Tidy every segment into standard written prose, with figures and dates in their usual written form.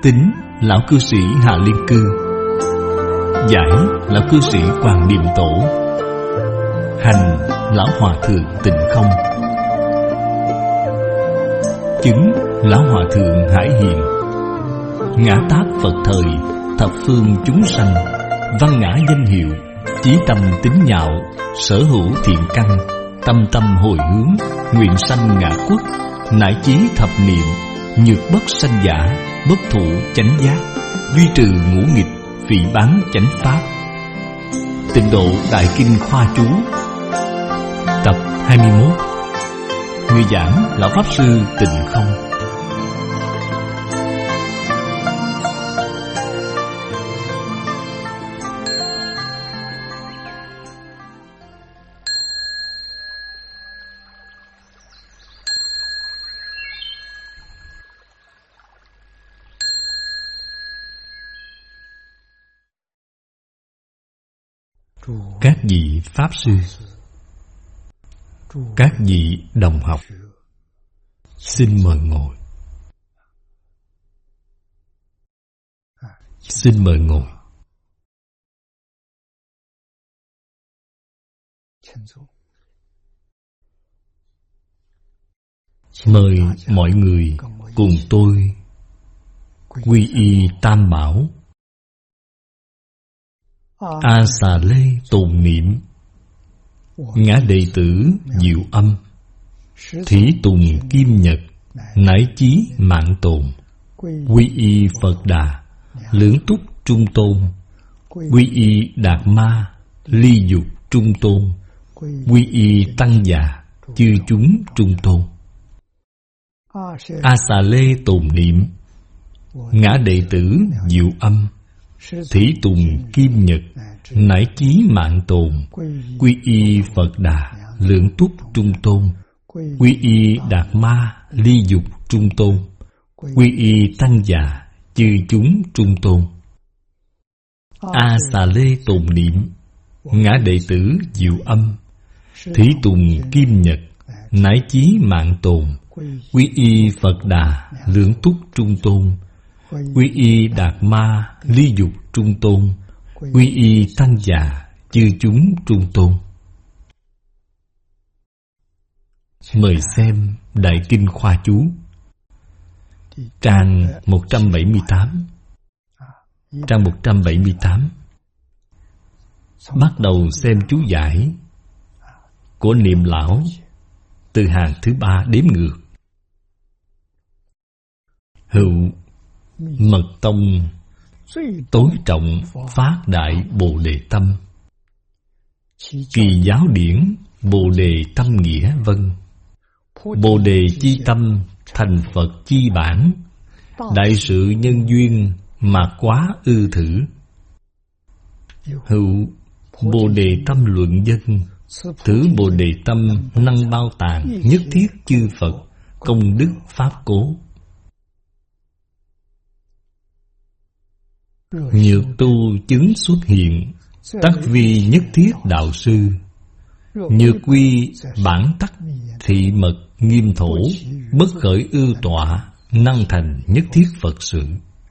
Tính lão cư sĩ Hà Liên Cư, giải lão cư sĩ Hoàng Niệm Tổ, hành lão hòa thượng Tịnh Không, chứng lão hòa thượng Hải Hiền, ngã tát Phật thời, thập phương chúng sanh, văn ngã danh hiệu, chí tâm tín nhạo, sở hữu thiện căn, tâm tâm hồi hướng, nguyện sanh ngã quốc, nải chí thập niệm, nhược bất sanh giả, bất thụ chánh giác, duy trừ ngũ nghịch, phỉ báng chánh pháp. Tịnh độ Đại Kinh Khoa Chú, tập 21. Người giảng lão pháp sư Tịnh Không. Các vị Pháp Sư, các vị đồng học, xin mời ngồi. Xin mời ngồi. Mời mọi người cùng tôi quy y Tam Bảo, A Xà Lê tồn niệm, ngã đệ tử Diệu Âm, Thí Tùng Kim Nhật, nải chí mạng tồn, quy y Phật Đà, lưỡng túc trung tôn, quy y Đạt Ma, ly dục trung tôn, quy y Tăng Già, chư chúng trung tôn. A Xà Lê tồn niệm, ngã đệ tử Diệu Âm, Thí Tùng Kim Nhật, nải chí mạng tồn, quy y Phật Đà, lưỡng túc trung tôn, quy y Đạt Ma, ly dục trung tôn, quy y Tăng Già, chư chúng trung tôn. A Xà Lê tồn niệm, ngã đệ tử Diệu Âm, Thí Tùng Kim Nhật, nải chí mạng tồn, quy y Phật Đà, lưỡng túc trung tôn, quy y Đạt Ma, ly dục trung tôn, quy y Tăng Già, chư chúng trung tôn. Mời xem Đại Kinh Khoa Chú, trang 178. Trang 178. Bắt đầu xem chú giải của Niệm Lão từ hàng thứ 3 đếm ngược. Hữu mật tông tối trọng phát đại Bồ Đề tâm, kỳ giáo điển Bồ Đề tâm nghĩa vân, Bồ Đề chi tâm thành Phật chi bản, đại sự nhân duyên mà quá ư thử. Hữu Bồ Đề tâm luận dân, thử Bồ Đề tâm năng bao tàng, nhất thiết chư Phật công đức pháp cố. Nhược tu chứng xuất hiện, tắc vi nhất thiết đạo sư, nhược quy bản tắc thị mật nghiêm thổ, bất khởi ưu tọa, năng thành nhất thiết Phật sự.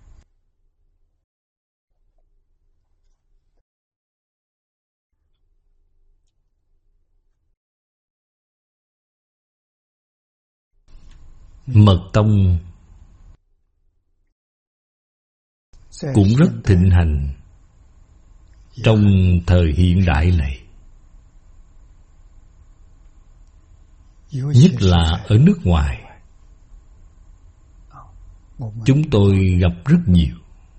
Mật tông cũng rất thịnh hành trong thời hiện đại này, nhất là ở nước ngoài. Chúng tôi gặp rất nhiều.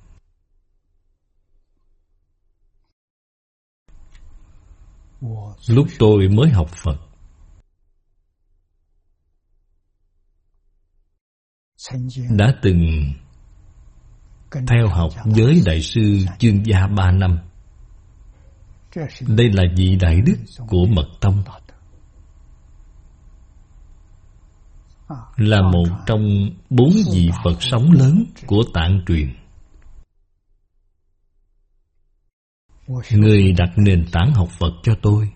Lúc tôi mới học Phật, đã từng theo học với Đại sư Chương Gia 3 năm. Đây là vị đại đức của Mật Tông, là một trong 4 vị Phật sống lớn của Tạng truyền. Người đặt nền tảng học Phật cho tôi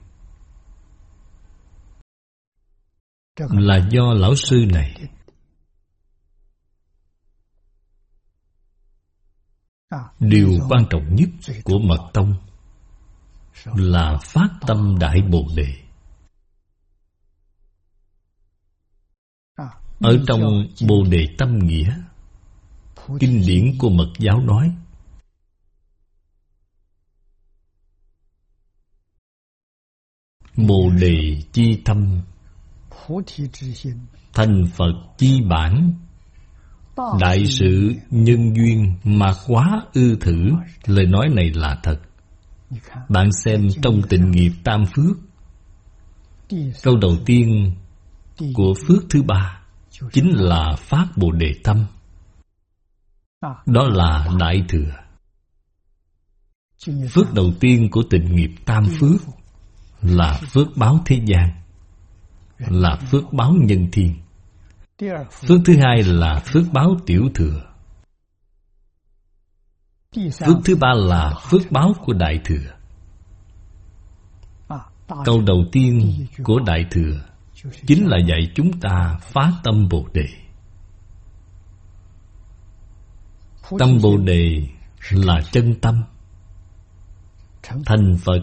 là do lão sư này. Điều quan trọng nhất của mật tông là phát tâm Đại Bồ Đề. Ở trong Bồ Đề Tâm Nghĩa, kinh điển của Mật giáo nói: Bồ Đề chi tâm, thành Phật chi bản, đại sự nhân duyên mà quá ư thử. Lời nói này là thật. Bạn xem trong Tịnh Nghiệp Tam Phước, câu đầu tiên của phước thứ ba chính là phát Bồ Đề tâm. Đó là Đại Thừa. Phước đầu tiên của Tịnh Nghiệp Tam Phước là phước báo thế gian, là phước báo nhân thiên. Phước thứ hai là phước báo tiểu thừa. Phước thứ ba là phước báo của Đại Thừa. Câu đầu tiên của Đại Thừa chính là dạy chúng ta phá tâm Bồ Đề. Tâm Bồ Đề là chân tâm. Thành Phật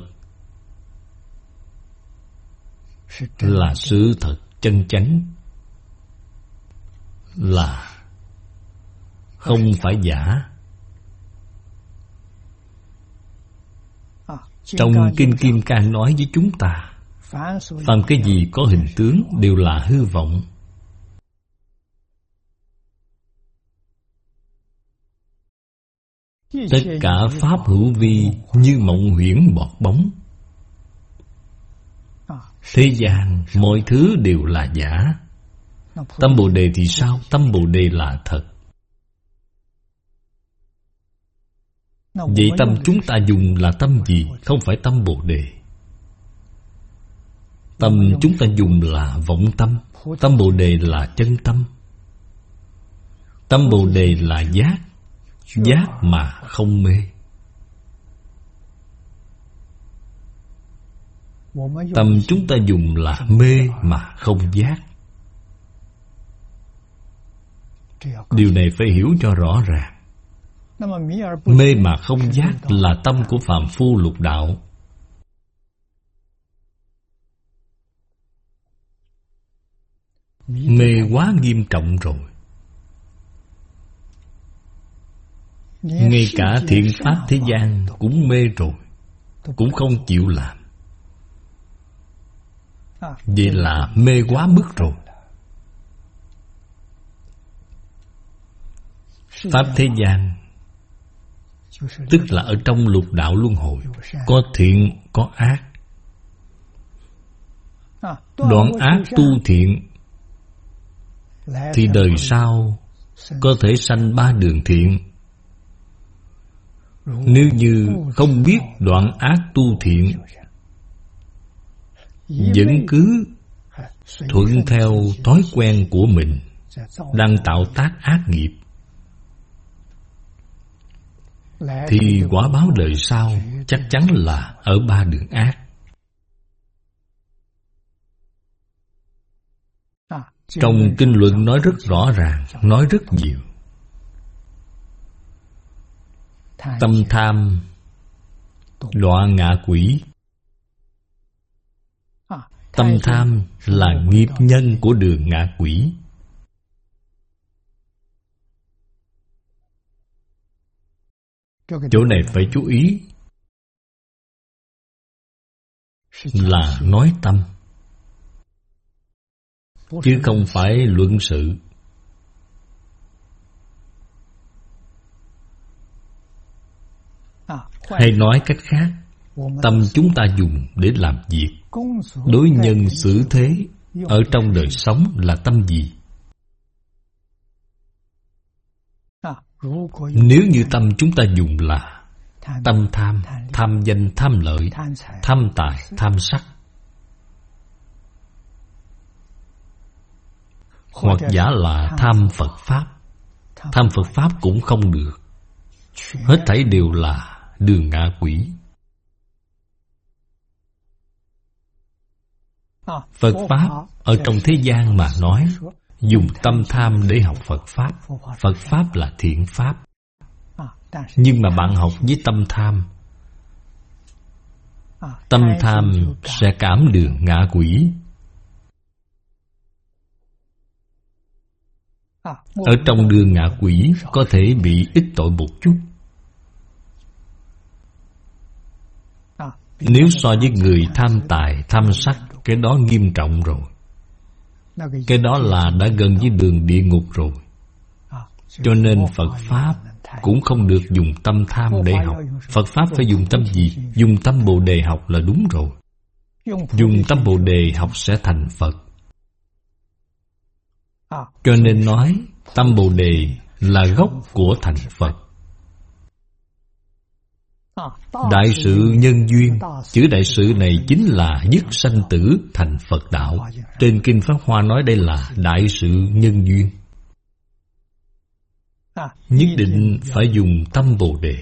là sự thật chân chánh, là không phải giả. Trong Kinh Kim Cang nói với chúng ta, phàm cái gì có hình tướng đều là hư vọng. Tất cả pháp hữu vi như mộng huyễn bọt bóng. Thế gian mọi thứ đều là giả. Tâm Bồ Đề thì sao? Tâm Bồ Đề là thật. Vậy tâm chúng ta dùng là tâm gì? Không phải tâm Bồ Đề. Tâm chúng ta dùng là vọng tâm. Tâm Bồ Đề là chân tâm. Tâm Bồ Đề là giác. Giác mà không mê. Tâm chúng ta dùng là mê mà không giác. Điều này phải hiểu cho rõ ràng. Mê mà không giác là tâm của phàm phu lục đạo. Mê quá nghiêm trọng rồi. Ngay cả thiện pháp thế gian cũng mê rồi, cũng không chịu làm. Vậy là mê quá mức rồi. Pháp thế gian tức là ở trong lục đạo luân hồi, có thiện, có ác. Đoạn ác tu thiện thì đời sau có thể sanh ba đường thiện. Nếu như không biết đoạn ác tu thiện, vẫn cứ thuận theo thói quen của mình, đang tạo tác ác nghiệp, thì quả báo đời sau chắc chắn là ở ba đường ác. Trong kinh luận nói rất rõ ràng, nói rất nhiều. Tâm tham đọa ngạ quỷ. Tâm tham là nghiệp nhân của đường ngạ quỷ. Chỗ này phải chú ý là nói tâm, chứ không phải luận sự. Hay nói cách khác, tâm chúng ta dùng để làm việc, đối nhân xử thế ở trong đời sống là tâm gì? Nếu như tâm chúng ta dùng là tâm tham, tham danh, tham lợi, tham tài, tham sắc, hoặc giả là tham Phật Pháp. Tham Phật Pháp cũng không được. Hết thảy đều là đường ngạ quỷ. Phật Pháp ở trong thế gian mà nói, dùng tâm tham để học Phật Pháp. Phật Pháp là thiện Pháp. Nhưng mà bạn học với tâm tham, tâm tham sẽ cảm đường ngạ quỷ. Ở trong đường ngạ quỷ có thể bị ít tội một chút. Nếu so với người tham tài, tham sắc, cái đó nghiêm trọng rồi. Cái đó là đã gần với đường địa ngục rồi. Cho nên Phật Pháp cũng không được dùng tâm tham để học. Phật Pháp phải dùng tâm gì? Dùng tâm Bồ Đề học là đúng rồi. Dùng tâm Bồ Đề học sẽ thành Phật. Cho nên nói tâm Bồ Đề là gốc của thành Phật. Đại sự nhân duyên. Chữ đại sự này chính là dứt sanh tử thành Phật đạo. Trên Kinh Pháp Hoa nói đây là đại sự nhân duyên. Nhất định phải dùng tâm Bồ Đề.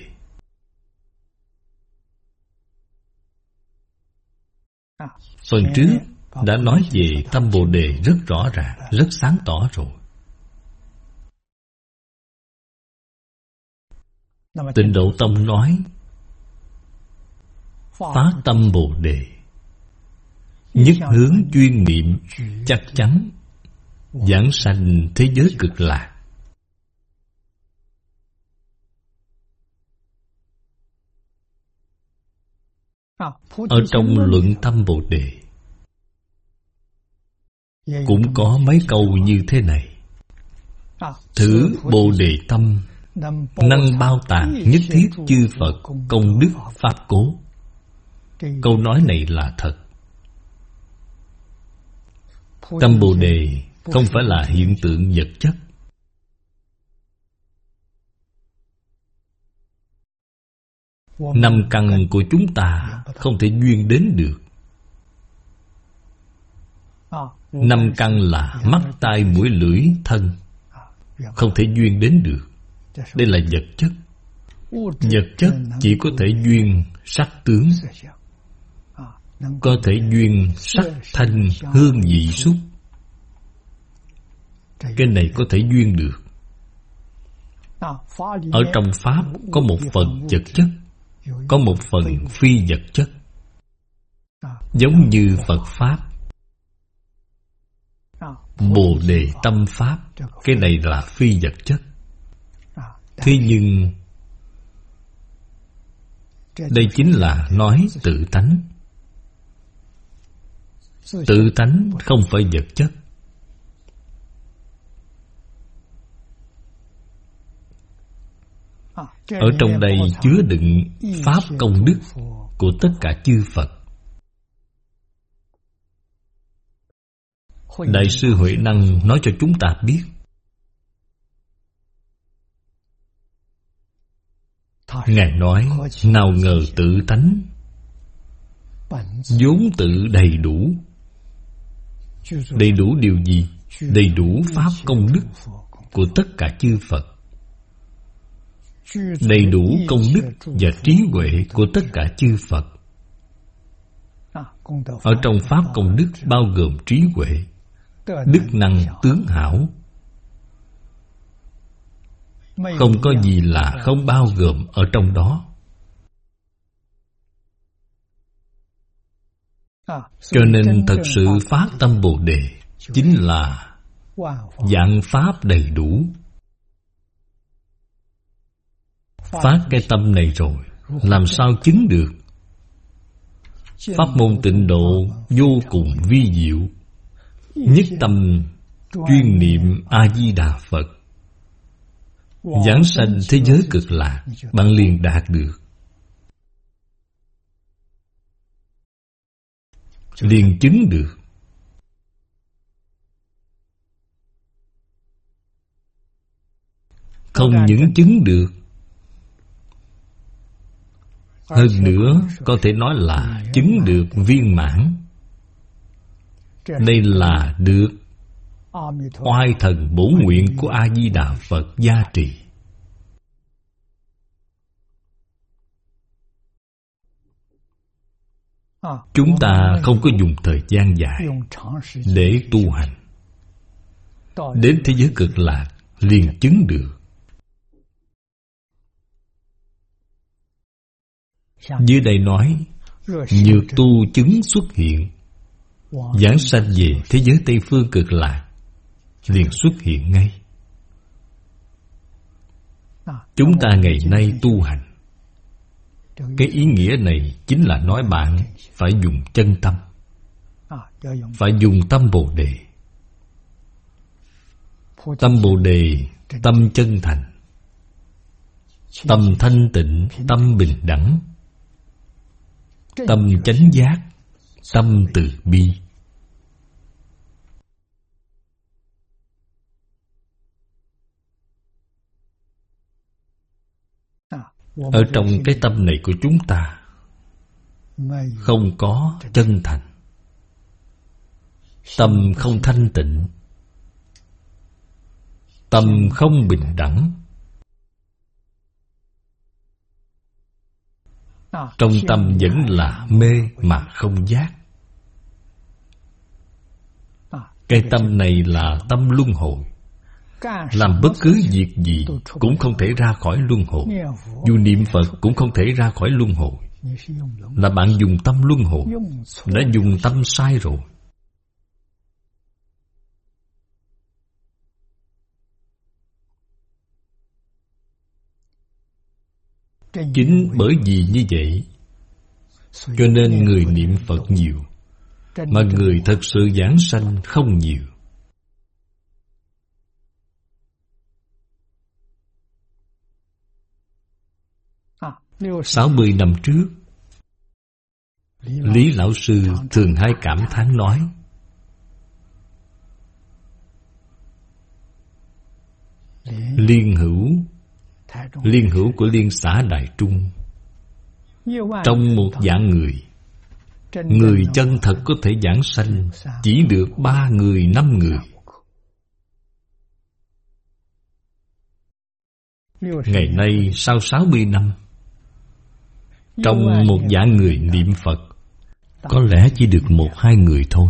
Phần trước đã nói về tâm Bồ Đề rất rõ ràng, rất sáng tỏ rồi. Tịnh Độ Tông nói phát tâm Bồ Đề, nhất hướng chuyên niệm, chắc chắn giảng sanh thế giới cực lạc. Ở trong luận tâm Bồ Đề cũng có mấy câu như thế này: thử Bồ Đề tâm, năng bao tàng nhất thiết chư Phật công đức pháp cố. Câu nói này là thật. Tâm Bồ Đề không phải là hiện tượng vật chất. Năm căn của chúng ta không thể duyên đến được. Năm căn là mắt, tai, mũi, lưỡi, thân, không thể duyên đến được. Đây là vật chất. Vật chất chỉ có thể duyên sắc tướng, có thể duyên sắc, thanh, hương, vị, xúc. Cái này có thể duyên được. Ở trong Pháp có một phần vật chất, có một phần phi vật chất. Giống như Phật Pháp, Bồ Đề tâm Pháp, cái này là phi vật chất. Thế nhưng đây chính là nói tự tánh. Tự tánh không phải vật chất. Ở trong đây chứa đựng pháp công đức của tất cả chư Phật. Đại sư Huệ Năng nói cho chúng ta biết, Ngài nói nào ngờ tự tánh vốn tự đầy đủ. Đầy đủ điều gì? Đầy đủ pháp công đức của tất cả chư Phật, đầy đủ công đức và trí huệ của tất cả chư Phật. Ở trong pháp công đức bao gồm trí huệ, đức năng tướng hảo. Không có gì là không bao gồm ở trong đó. Cho nên thật sự phát tâm Bồ Đề chính là vạn pháp đầy đủ. Phát cái tâm này rồi, làm sao chứng được? Pháp môn Tịnh Độ vô cùng vi diệu. Nhất tâm chuyên niệm A-di-đà Phật, giảng sanh thế giới cực lạc, bạn liền đạt được, liền chứng được. Không những chứng được, hơn nữa có thể nói là chứng được viên mãn. Đây là được oai thần bổ nguyện của A-di-đà Phật gia trì. Chúng ta không có dùng thời gian dài để tu hành, đến thế giới cực lạc liền chứng được. Dưới đây nói, nhược tu chứng xuất hiện, giảng sanh về thế giới Tây Phương Cực Lạc liền xuất hiện ngay. Chúng ta ngày nay tu hành, cái ý nghĩa này chính là nói bạn phải dùng chân tâm, phải dùng tâm Bồ Đề. Tâm Bồ Đề, tâm chân thành, tâm thanh tịnh, tâm bình đẳng, tâm chánh giác, tâm từ bi. Ở trong cái tâm này của chúng ta không có chân thành, tâm không thanh tịnh, tâm không bình đẳng. Trong tâm vẫn là mê mà không giác. Cái tâm này là tâm luân hồi. Làm bất cứ việc gì cũng không thể ra khỏi luân hồi. Dù niệm Phật cũng không thể ra khỏi luân hồi. Là bạn dùng tâm luân hồi, đã dùng tâm sai rồi. Chính bởi vì như vậy cho nên người niệm Phật nhiều, mà người thật sự giảng sanh không nhiều. Sáu mươi năm trước, Lý Lão Sư thường hay cảm thán nói, Liên hữu của Liên xã Đại Trung, trong một vạn người, người chân thật có thể giảng sanh chỉ được 3 người, 5 người. Ngày nay sau 60 năm, trong một vạn người niệm Phật, có lẽ chỉ được 1-2 người thôi.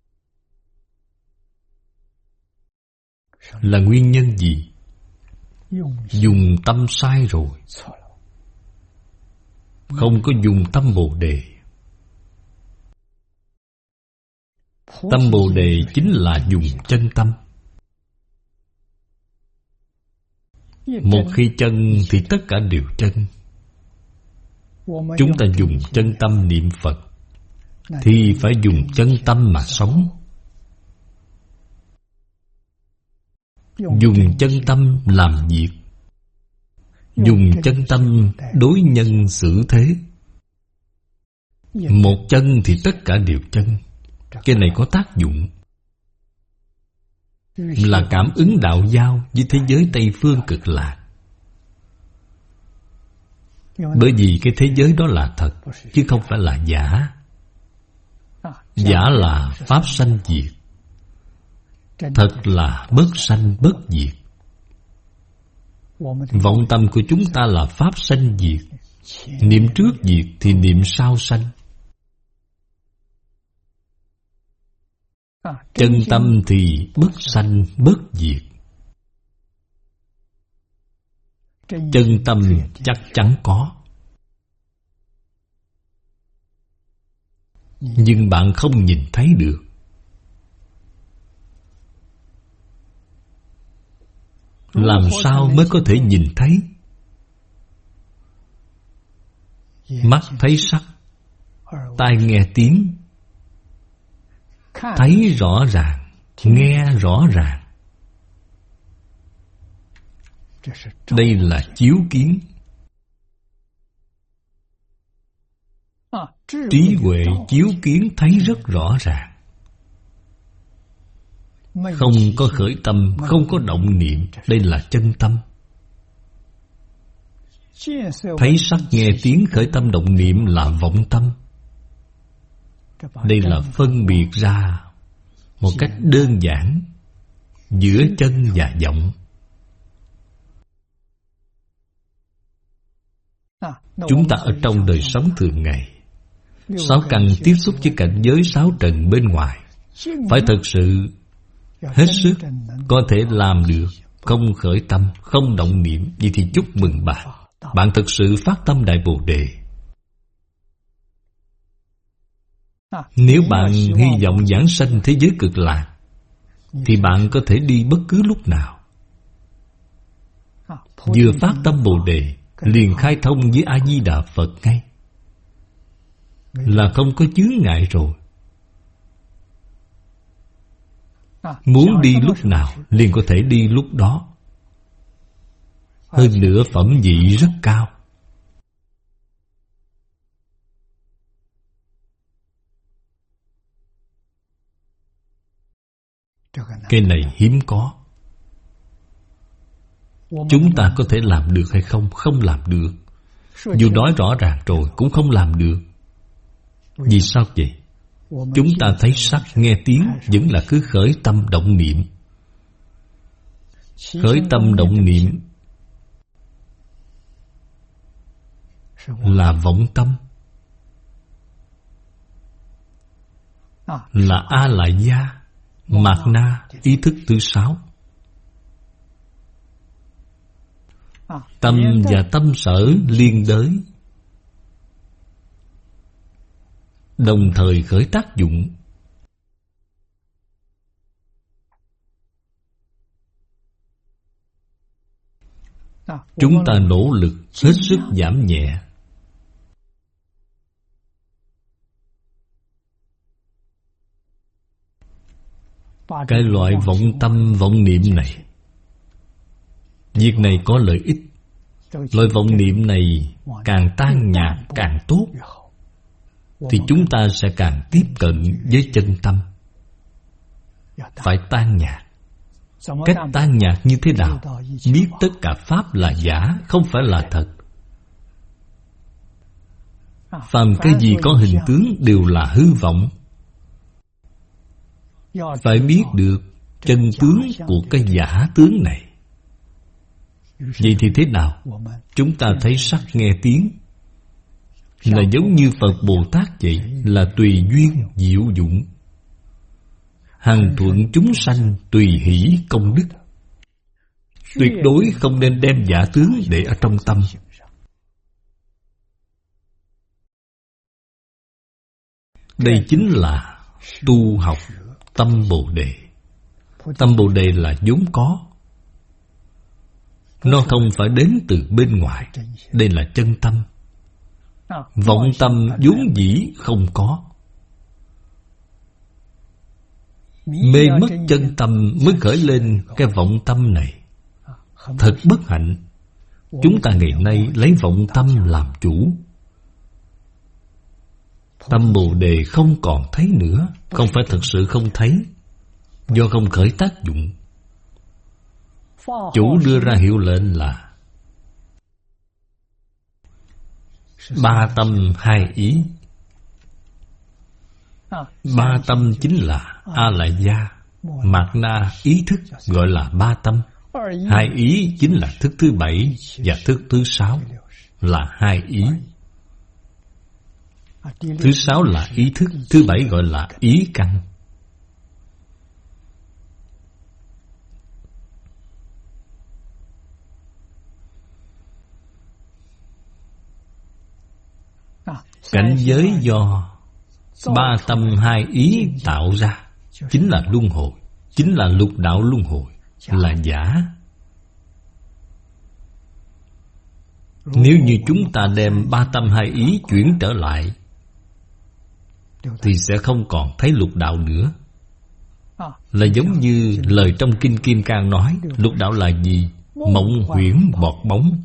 Là nguyên nhân gì? Dùng tâm sai rồi, không có dùng tâm Bồ Đề. Tâm Bồ Đề chính là dùng chân tâm. Một khi chân thì tất cả đều chân. Chúng ta dùng chân tâm niệm Phật thì phải dùng chân tâm mà sống. Dùng chân tâm làm việc, dùng chân tâm đối nhân xử thế. Một chân thì tất cả đều chân. Cái này có tác dụng, là cảm ứng đạo giao với thế giới Tây Phương Cực Lạc. Bởi vì cái thế giới đó là thật, chứ không phải là giả. Giả là pháp sanh diệt, thật là bất sanh bất diệt. Vọng tâm của chúng ta là pháp sanh diệt. Niệm trước diệt thì niệm sau sanh. Chân tâm thì bất sanh bất diệt. Chân tâm chắc chắn có, nhưng bạn không nhìn thấy được. Làm sao mới có thể nhìn thấy? Mắt thấy sắc, tai nghe tiếng, thấy rõ ràng, nghe rõ ràng. Đây là chiếu kiến. Trí huệ chiếu kiến thấy rất rõ ràng. Không có khởi tâm, không có động niệm. Đây là chân tâm. Thấy sắc nghe tiếng khởi tâm động niệm là vọng tâm. Đây là phân biệt ra một cách đơn giản giữa chân và vọng. Chúng ta ở trong đời sống thường ngày, 6 căn tiếp xúc với cảnh giới 6 trần bên ngoài, phải thật sự hết sức có thể làm được, không khởi tâm, không động niệm. Vậy thì chúc mừng bạn. Bạn thực sự phát tâm Đại Bồ Đề. Nếu bạn hy vọng giảng sanh thế giới cực lạc, thì bạn có thể đi bất cứ lúc nào. Vừa phát tâm Bồ Đề, liền khai thông với A-di-đà Phật ngay, là không có chướng ngại rồi. Muốn đi lúc nào, liền có thể đi lúc đó. Hơn nữa phẩm vị rất cao. Cái này hiếm có. Chúng ta có thể làm được hay không? Không làm được. Dù nói rõ ràng rồi cũng không làm được. Vì sao vậy? Chúng ta thấy sắc, nghe tiếng vẫn là cứ khởi tâm động niệm. Khởi tâm động niệm là vọng tâm, là A Lại Gia, Mạt Na, ý thức thứ 6. Tâm và tâm sở liên đới, đồng thời khởi tác dụng. Chúng ta nỗ lực hết sức giảm nhẹ. Cái loại vọng tâm vọng niệm này, việc này có lợi ích. Loại vọng niệm này càng tan nhạt càng tốt, thì chúng ta sẽ càng tiếp cận với chân tâm. Phải tan nhạt. Cách tan nhạt như thế nào? Biết tất cả pháp là giả, không phải là thật. Phàm cái gì có hình tướng đều là hư vọng. Phải biết được chân tướng của cái giả tướng này. Vậy thì thế nào? Chúng ta thấy sắc nghe tiếng là giống như Phật Bồ Tát vậy, là tùy duyên diệu dụng, hằng thuận chúng sanh, tùy hỷ công đức. Tuyệt đối không nên đem giả tướng để ở trong tâm. Đây chính là tu học tâm Bồ Đề. Tâm Bồ Đề là vốn có, nó không phải đến từ bên ngoài. Đây là chân tâm. Vọng tâm vốn dĩ không có. Mê mất chân tâm mới khởi lên cái vọng tâm này. Thật bất hạnh. Chúng ta ngày nay lấy vọng tâm làm chủ. Tâm Bồ Đề không còn thấy nữa. Không phải thật sự không thấy, do không khởi tác dụng. Chủ đưa ra hiệu lệnh là ba tâm hai ý. Ba tâm chính là A Lại Gia, Mạt Na, ý thức, gọi là ba tâm. Hai ý chính là thức thứ 7 và thức thứ 6, là hai ý. Thứ 6 là ý thức, thứ 7 gọi là ý căn. Cảnh giới do ba tâm hai ý tạo ra chính là luân hồi, chính là lục đạo luân hồi, là giả. Nếu như chúng ta đem ba tâm hai ý chuyển trở lại, thì sẽ không còn thấy lục đạo nữa. Là giống như lời trong Kinh Kim Cang nói, lục đạo là gì? Mộng huyễn bọt bóng.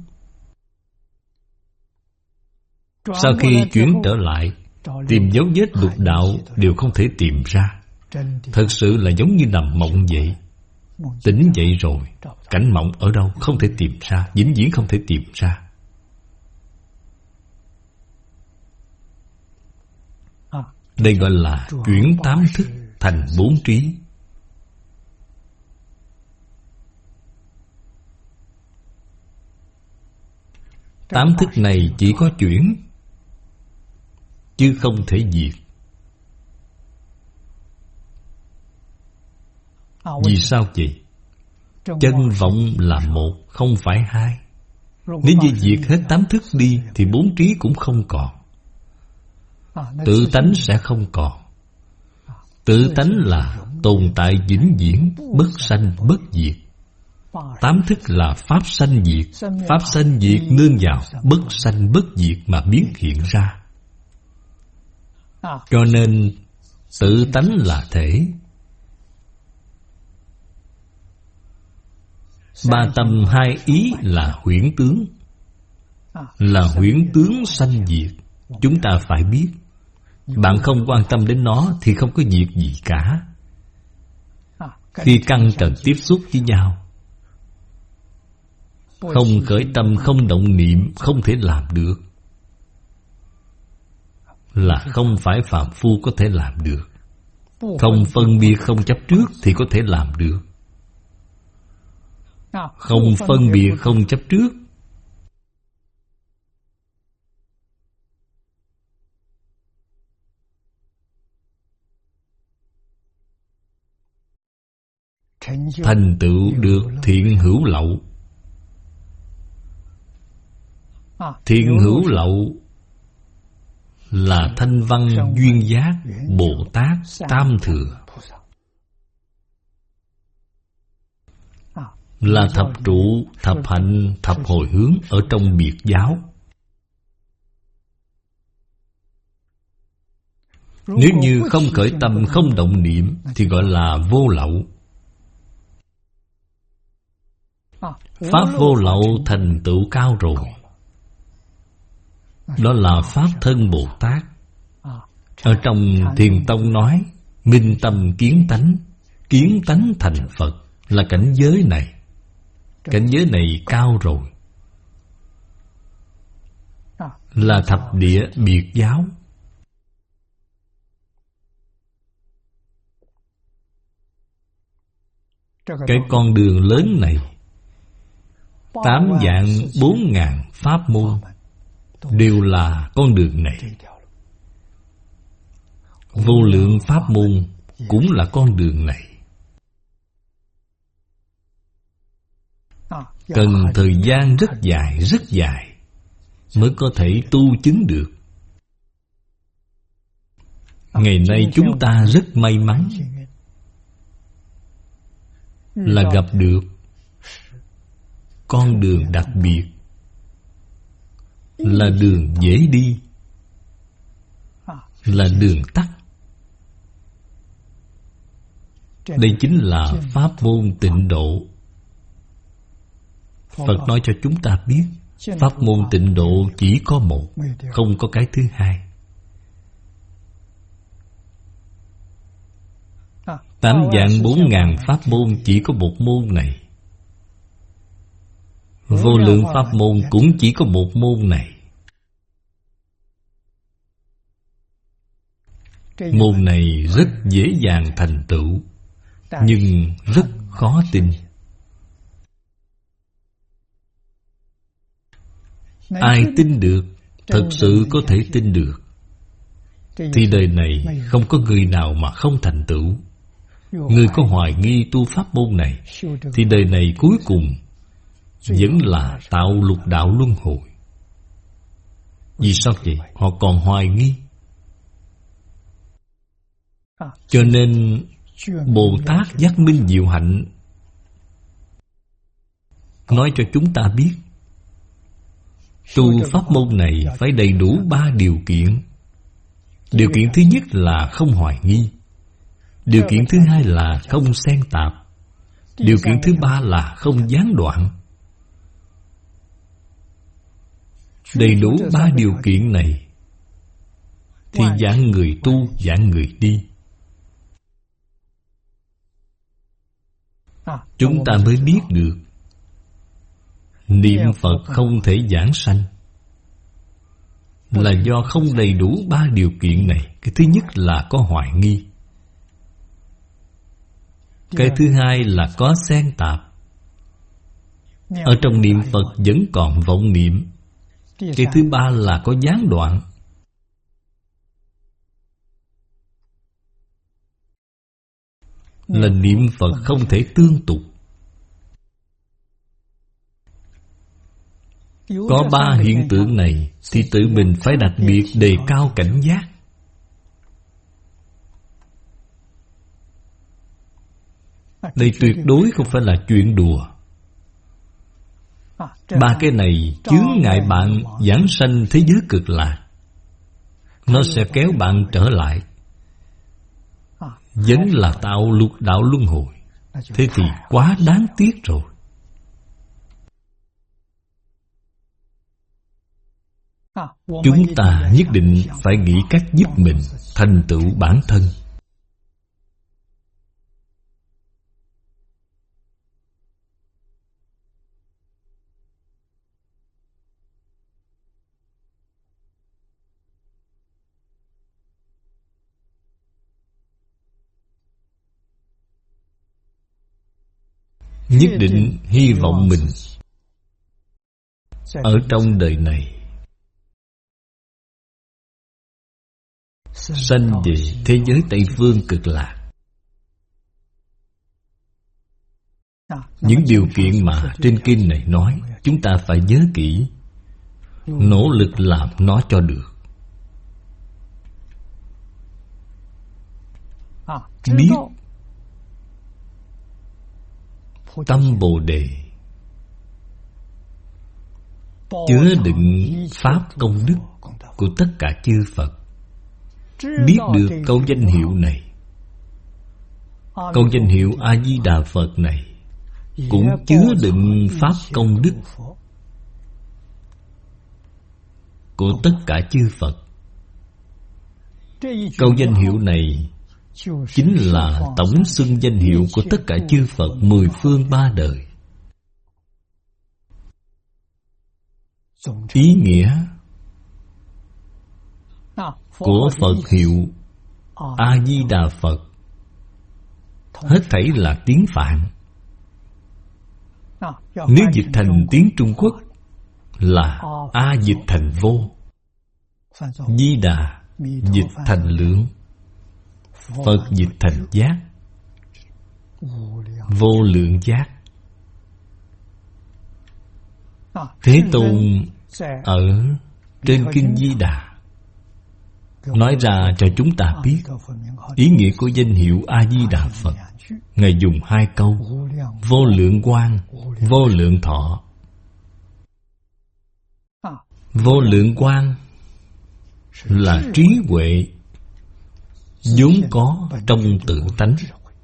Sau khi chuyển trở lại, tìm dấu vết lục đạo đều không thể tìm ra. Thật sự là giống như nằm mộng vậy. Tỉnh dậy rồi, cảnh mộng ở đâu không thể tìm ra, vĩnh viễn không thể tìm ra. Đây gọi là chuyển 8 thức thành 4 trí. Tám thức này chỉ có chuyển, chứ không thể diệt. Vì sao vậy? Chân vọng là một, không phải hai. Nếu như diệt hết 8 thức đi, thì 4 trí cũng không còn. Tự tánh sẽ không còn. Tự tánh là tồn tại vĩnh viễn, bất sanh bất diệt. Tám thức là pháp sanh diệt. Pháp sanh diệt nương vào bất sanh bất diệt mà biến hiện ra. Cho nên tự tánh là thể. Ba tâm hai ý là huyễn tướng. Là huyễn tướng sanh diệt. Chúng ta phải biết. Bạn không quan tâm đến nó thì không có việc gì cả. Khi căn trần tiếp xúc với nhau, không khởi tâm, không động niệm, không thể làm được. Là không phải phàm phu có thể làm được. Không phân biệt, không chấp trước thì có thể làm được. Không phân biệt, không chấp trước, thành tựu được thiện hữu lậu. Thiện hữu lậu là thanh văn duyên giác Bồ Tát Tam Thừa, là thập trụ, thập hạnh, thập hồi hướng ở trong biệt giáo. Nếu như không khởi tâm, không động niệm thì gọi là vô lậu. Pháp vô lậu thành tựu cao rồi. Đó là Pháp thân Bồ Tát. Ở trong Thiền Tông nói minh tâm kiến tánh. Kiến tánh thành Phật là cảnh giới này. Cảnh giới này cao rồi. Là thập địa biệt giáo. Cái con đường lớn này, 8 vạn 4 ngàn pháp môn đều là con đường này. Vô lượng pháp môn cũng là con đường này. Cần thời gian rất dài mới có thể tu chứng được. Ngày nay chúng ta rất may mắn là gặp được con đường đặc biệt, là đường dễ đi, là đường tắt. Đây chính là pháp môn tịnh độ. Phật nói cho chúng ta biết, pháp môn tịnh độ chỉ có một, không có cái thứ hai. 8 vạn 4 ngàn pháp môn chỉ có một môn này. Vô lượng pháp môn cũng chỉ có một môn này. Môn này rất dễ dàng thành tựu, nhưng rất khó tin. Ai tin được, thật sự có thể tin được, thì đời này không có người nào mà không thành tựu. Người có hoài nghi tu pháp môn này, thì đời này cuối cùng vẫn là tạo lục đạo luân hồi. Vì sao vậy? Họ còn hoài nghi. Cho nên Bồ Tát Giác Minh Diệu Hạnh nói cho chúng ta biết, tu pháp môn này phải đầy đủ 3 điều kiện. Điều kiện thứ nhất là không hoài nghi. Điều kiện thứ hai là không xen tạp. Điều kiện thứ ba là không gián đoạn. Đầy đủ 3 điều kiện này thì dạng người tu, dạng người đi. Chúng ta mới biết được niệm Phật không thể giảng sanh là do không đầy đủ 3 điều kiện này. Cái thứ nhất là có hoài nghi. Cái thứ hai là có xen tạp. Ở trong niệm Phật vẫn còn vọng niệm. Cái thứ ba là có gián đoạn. Là niệm Phật không thể tương tục. Có 3 hiện tượng này thì tự mình phải đặc biệt đề cao cảnh giác. Đây tuyệt đối không phải là chuyện đùa. Ba cái này chướng ngại bạn giảng sanh thế giới cực lạc. Nó sẽ kéo bạn trở lại, vẫn là tạo lục đạo luân hồi. Thế thì quá đáng tiếc rồi. Chúng ta nhất định phải nghĩ cách giúp mình thành tựu bản thân. Nhất định hy vọng mình ở trong đời này sanh về thế giới Tây Phương cực lạc. Những điều kiện mà trên kinh này nói, chúng ta phải nhớ kỹ, nỗ lực làm nó cho được. Biết tâm Bồ Đề chứa đựng pháp công đức của tất cả chư Phật. Biết được câu danh hiệu này, câu danh hiệu A-di-đà Phật này cũng chứa đựng pháp công đức của tất cả chư Phật. Câu danh hiệu này chính là tổng xưng danh hiệu của tất cả chư Phật mười phương ba đời. Ý nghĩa của Phật hiệu A-di-đà Phật hết thảy là tiếng Phạn. Nếu dịch thành tiếng Trung Quốc là A dịch thành vô, Di Đà dịch thành lượng, Phật dịch thành giác, vô lượng giác. Thế Tôn ở trên Kinh Di Đà nói ra cho chúng ta biết ý nghĩa của danh hiệu A-di-đà Phật. Ngài dùng hai câu: vô lượng quang, vô lượng thọ. Vô lượng quang là trí huệ vốn có trong tự tánh.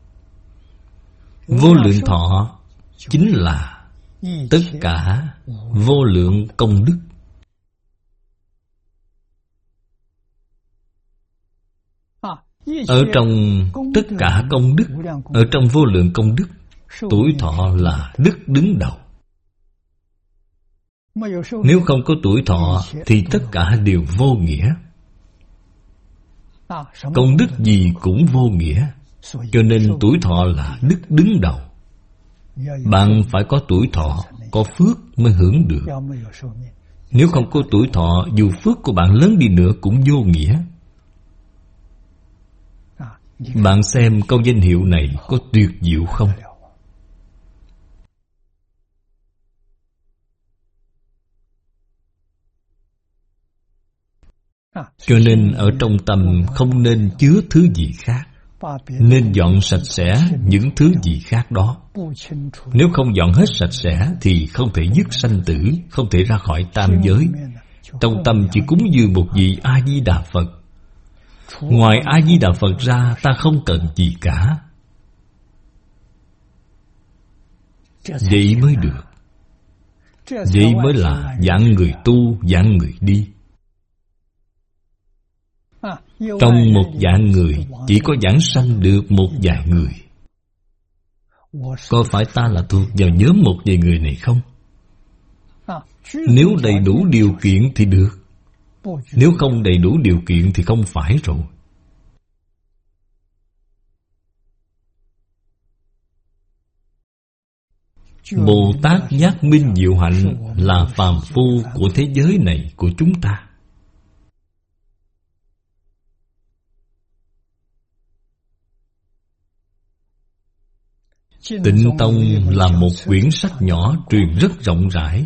Vô lượng thọ chính là tất cả vô lượng công đức. Ở trong tất cả công đức, ở trong vô lượng công đức, tuổi thọ là đức đứng đầu. Nếu không có tuổi thọ thì tất cả đều vô nghĩa. Công đức gì cũng vô nghĩa. Cho nên tuổi thọ là đức đứng đầu. Bạn phải có tuổi thọ, có phước mới hưởng được. Nếu không có tuổi thọ, dù phước của bạn lớn đi nữa cũng vô nghĩa. Bạn xem câu danh hiệu này có tuyệt diệu không? Cho nên ở trong tâm không nên chứa thứ gì khác, nên dọn sạch sẽ những thứ gì khác đó. Nếu không dọn hết sạch sẽ thì không thể dứt sanh tử, không thể ra khỏi tam giới. Trong tâm chỉ cúng dường một vị A-di-đà Phật. Ngoài A-di-đà Phật ra ta không cần gì cả. Vậy mới được. Vậy mới là dạng người tu, dạng người đi. Trong một dạng người chỉ có giảng sanh được một vài người. Có phải ta là thuộc vào nhóm một vài người này không? Nếu đầy đủ điều kiện thì được. Nếu không đầy đủ điều kiện thì không phải rồi. Bồ Tát Giác Minh Diệu Hạnh là phàm phu của thế giới này của chúng ta. Tịnh Tông là một quyển sách nhỏ truyền rất rộng rãi.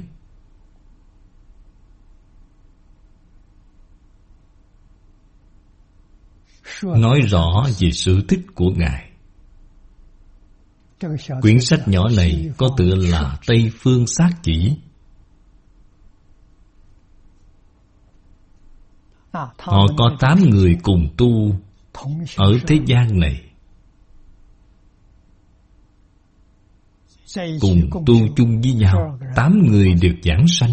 Nói rõ về sự tích của Ngài. Quyển sách nhỏ này có tựa là Tây Phương Sát Chỉ. Họ có 8 người cùng tu ở thế gian này, cùng tu chung với nhau. 8 người được giảng sanh.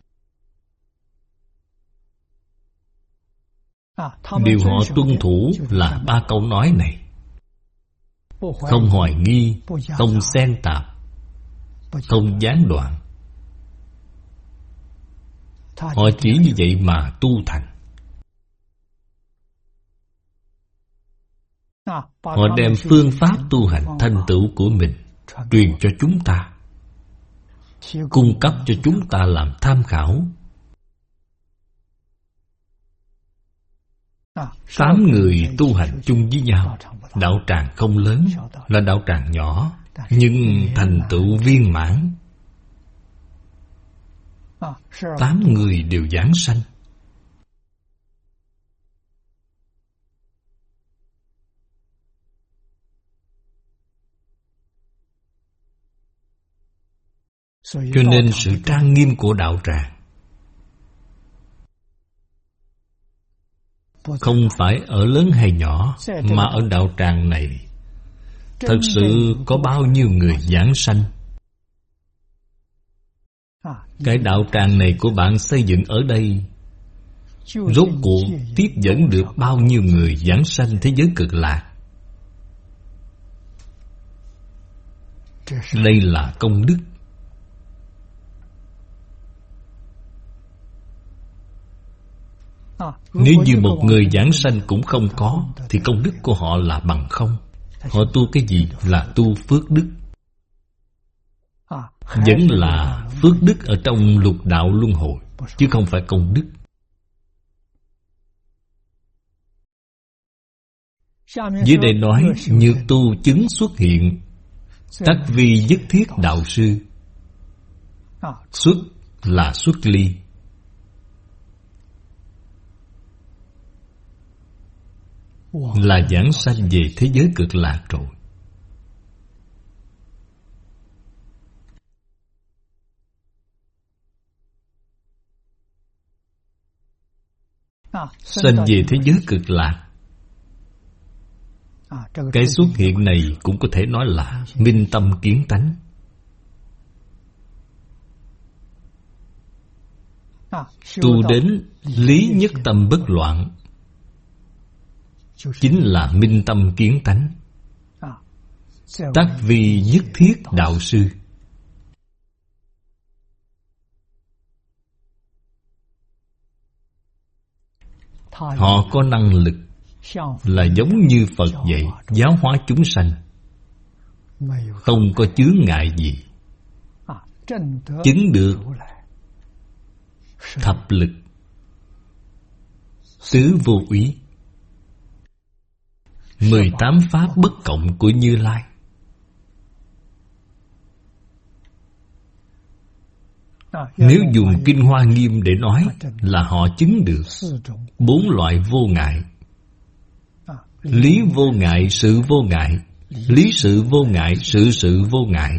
Điều họ tuân thủ là 3 câu nói này: không hoài nghi, không xen tạp, không gián đoạn. Họ chỉ như vậy mà tu thành. Họ đem phương pháp tu hành thành tựu của mình truyền cho chúng ta, cung cấp cho chúng ta làm tham khảo. 8 người tu hành chung với nhau. Đạo tràng không lớn, là đạo tràng nhỏ, nhưng thành tựu viên mãn. 8 người đều giảng sanh. Cho nên sự trang nghiêm của đạo tràng không phải ở lớn hay nhỏ, mà ở đạo tràng này thật sự có bao nhiêu người giảng sanh. Cái đạo tràng này của bạn xây dựng ở đây rốt cuộc tiếp dẫn được bao nhiêu người giảng sanh thế giới cực lạc. Đây là công đức. Nếu như một người giảng sanh cũng không có, thì công đức của họ là bằng không. Họ tu cái gì? Là tu phước đức. Vẫn là phước đức ở trong lục đạo luân hồi, chứ không phải công đức. Dưới đây nói nhược tu chứng xuất hiện, tắc vi nhất thiết đạo sư. Xuất là xuất ly, là giảng sanh về thế giới cực lạc rồi. Sanh về thế giới cực lạc. Cái xuất hiện này cũng có thể nói là minh tâm kiến tánh. Tu đến lý nhất tâm bất loạn, chính là minh tâm kiến tánh. Tắc vi nhất thiết đạo sư. Họ có năng lực là giống như Phật vậy, giáo hóa chúng sanh, không có chướng ngại gì. Chứng được thập lực, tứ vô úy, 18 pháp bất cộng của Như Lai. Nếu dùng Kinh Hoa Nghiêm để nói, là họ chứng được 4 loại vô ngại: lý vô ngại, sự vô ngại, lý sự vô ngại, sự sự vô ngại.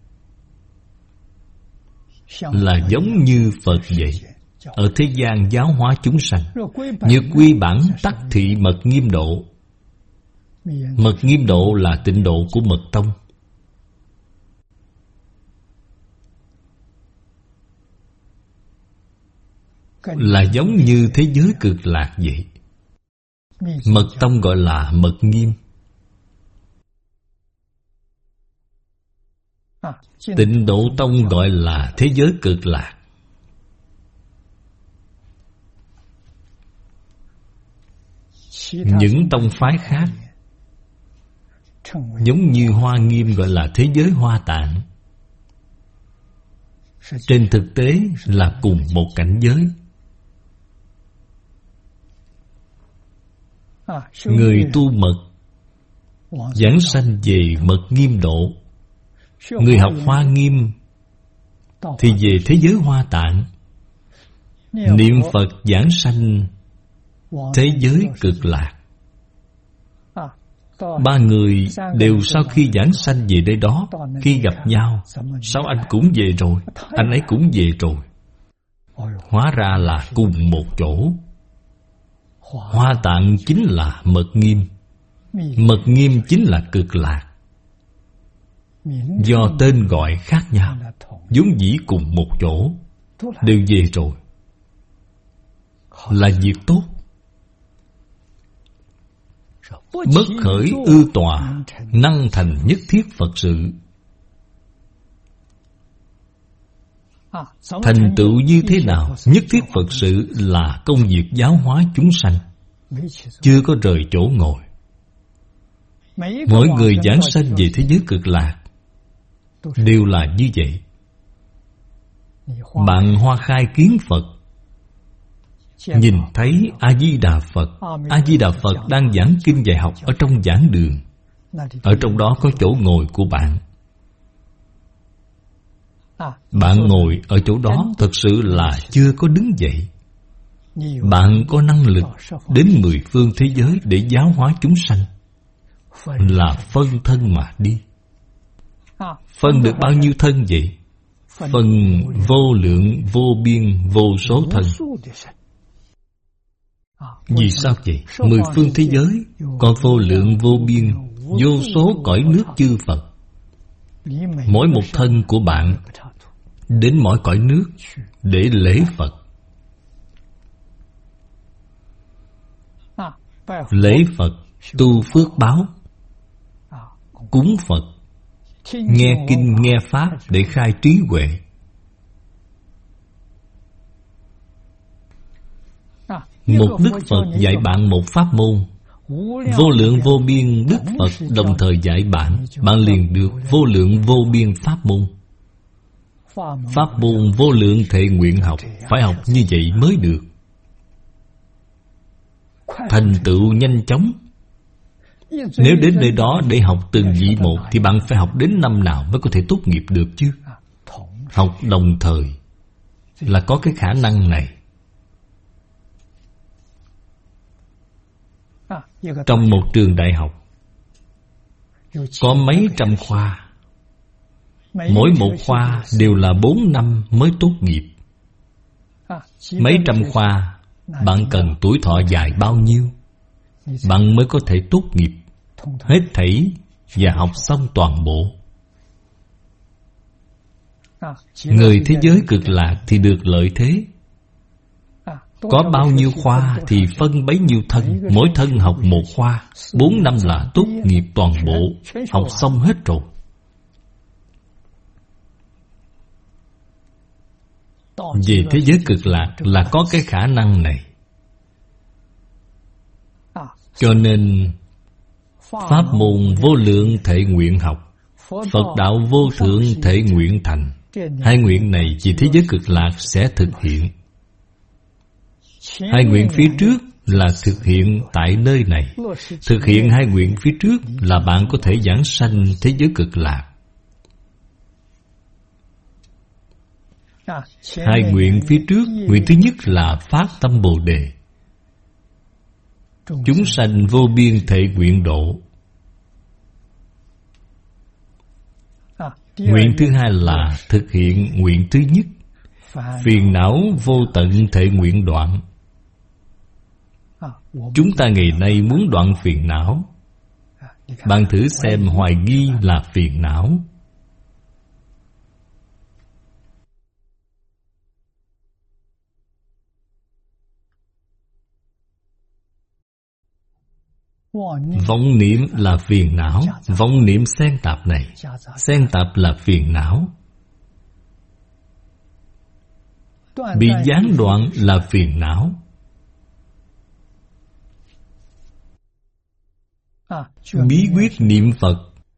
Là giống như Phật vậy, ở thế gian giáo hóa chúng sanh. Như quy bản tắc thị mật nghiêm độ. Mật nghiêm độ là tịnh độ của mật tông. Là giống như thế giới cực lạc vậy. Mật tông gọi là mật nghiêm. Tịnh độ tông gọi là thế giới cực lạc. Những tông phái khác giống như Hoa Nghiêm gọi là thế giới Hoa Tạng. Trên thực tế là cùng một cảnh giới. Người tu mật giảng sanh về mật nghiêm độ, người học Hoa Nghiêm thì về thế giới Hoa Tạng. Niệm Phật giảng sanh thế giới cực lạc. Ba người đều sau khi giảng sanh về đây đó, khi gặp nhau, sao anh cũng về rồi, anh ấy cũng về rồi. Hóa ra là cùng một chỗ. Hoa Tạng chính là Mật Nghiêm, Mật Nghiêm chính là Cực Lạc. Do tên gọi khác nhau, vốn dĩ cùng một chỗ, đều về rồi, là việc tốt. Bất khởi ư tòa, năng thành nhất thiết Phật sự. Thành tựu như thế nào? Nhất thiết Phật sự là công việc giáo hóa chúng sanh, chưa có rời chỗ ngồi. Mỗi người giảng sanh về thế giới Cực Lạc đều là như vậy. Bạn hoa khai kiến Phật, nhìn thấy A-di-đà Phật. A-di-đà Phật đang giảng kinh dạy học ở trong giảng đường. Ở trong đó có chỗ ngồi của bạn. Bạn ngồi ở chỗ đó thật sự là chưa có đứng dậy. Bạn có năng lực đến 10 phương thế giới để giáo hóa chúng sanh, là phân thân mà đi. Phân được bao nhiêu thân vậy? Phân vô lượng, vô biên, vô số thân. Vì sao vậy? 10 phương thế giới có vô lượng, vô biên, vô số cõi nước chư Phật. Mỗi một thân của bạn đến mỗi cõi nước để lễ Phật. Lễ Phật, tu phước báo, cúng Phật, nghe kinh nghe pháp để khai trí huệ. Một Đức Phật dạy bạn một pháp môn, vô lượng vô biên Đức Phật đồng thời dạy bạn, bạn liền được vô lượng vô biên pháp môn. Pháp môn vô lượng thệ nguyện học, phải học như vậy mới được. Thành tựu nhanh chóng. Nếu đến nơi đó để học từng vị một thì bạn phải học đến năm nào mới có thể tốt nghiệp được chứ? Học đồng thời là có cái khả năng này. Trong một trường đại học có mấy trăm khoa, mỗi một khoa đều là 4 năm mới tốt nghiệp. Mấy trăm khoa, bạn cần tuổi thọ dài bao nhiêu bạn mới có thể tốt nghiệp hết thảy và học xong toàn bộ? Người thế giới Cực Lạc thì được lợi thế. Có bao nhiêu khoa thì phân bấy nhiêu thân. Mỗi thân học một khoa, 4 năm là tốt nghiệp toàn bộ, học xong hết rồi. Về thế giới Cực Lạc là có cái khả năng này. Cho nên pháp môn vô lượng thể nguyện học, Phật đạo vô thượng thể nguyện thành. Hai nguyện này vì thế giới Cực Lạc sẽ thực hiện. Hai nguyện phía trước là thực hiện tại nơi này. Thực hiện hai nguyện phía trước là bạn có thể giảng sanh thế giới Cực Lạc. Hai nguyện phía trước, nguyện thứ nhất là phát tâm Bồ Đề, chúng sanh vô biên thể nguyện độ. Nguyện thứ hai là thực hiện nguyện thứ nhất, phiền não vô tận thể nguyện đoạn. Chúng ta ngày nay muốn đoạn phiền não. Bạn thử xem, hoài nghi là phiền não. Vọng niệm là phiền não. Vọng niệm xen tạp này, xen tạp là phiền não. Bị gián đoạn là phiền não. Bí quyết niệm Phật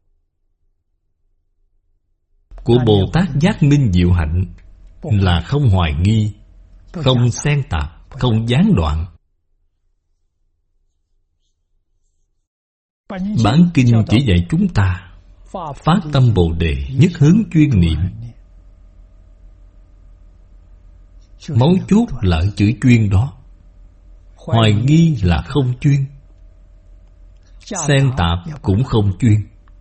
của Bồ Tát Giác Minh Diệu Hạnh là không hoài nghi, không xen tạp, không gián đoạn. Bản kinh chỉ dạy chúng ta phát tâm Bồ Đề, nhất hướng chuyên niệm. Mấu chốt là ở chữ chuyên đó. Hoài nghi là không chuyên. Xen tạp cũng không chuyên,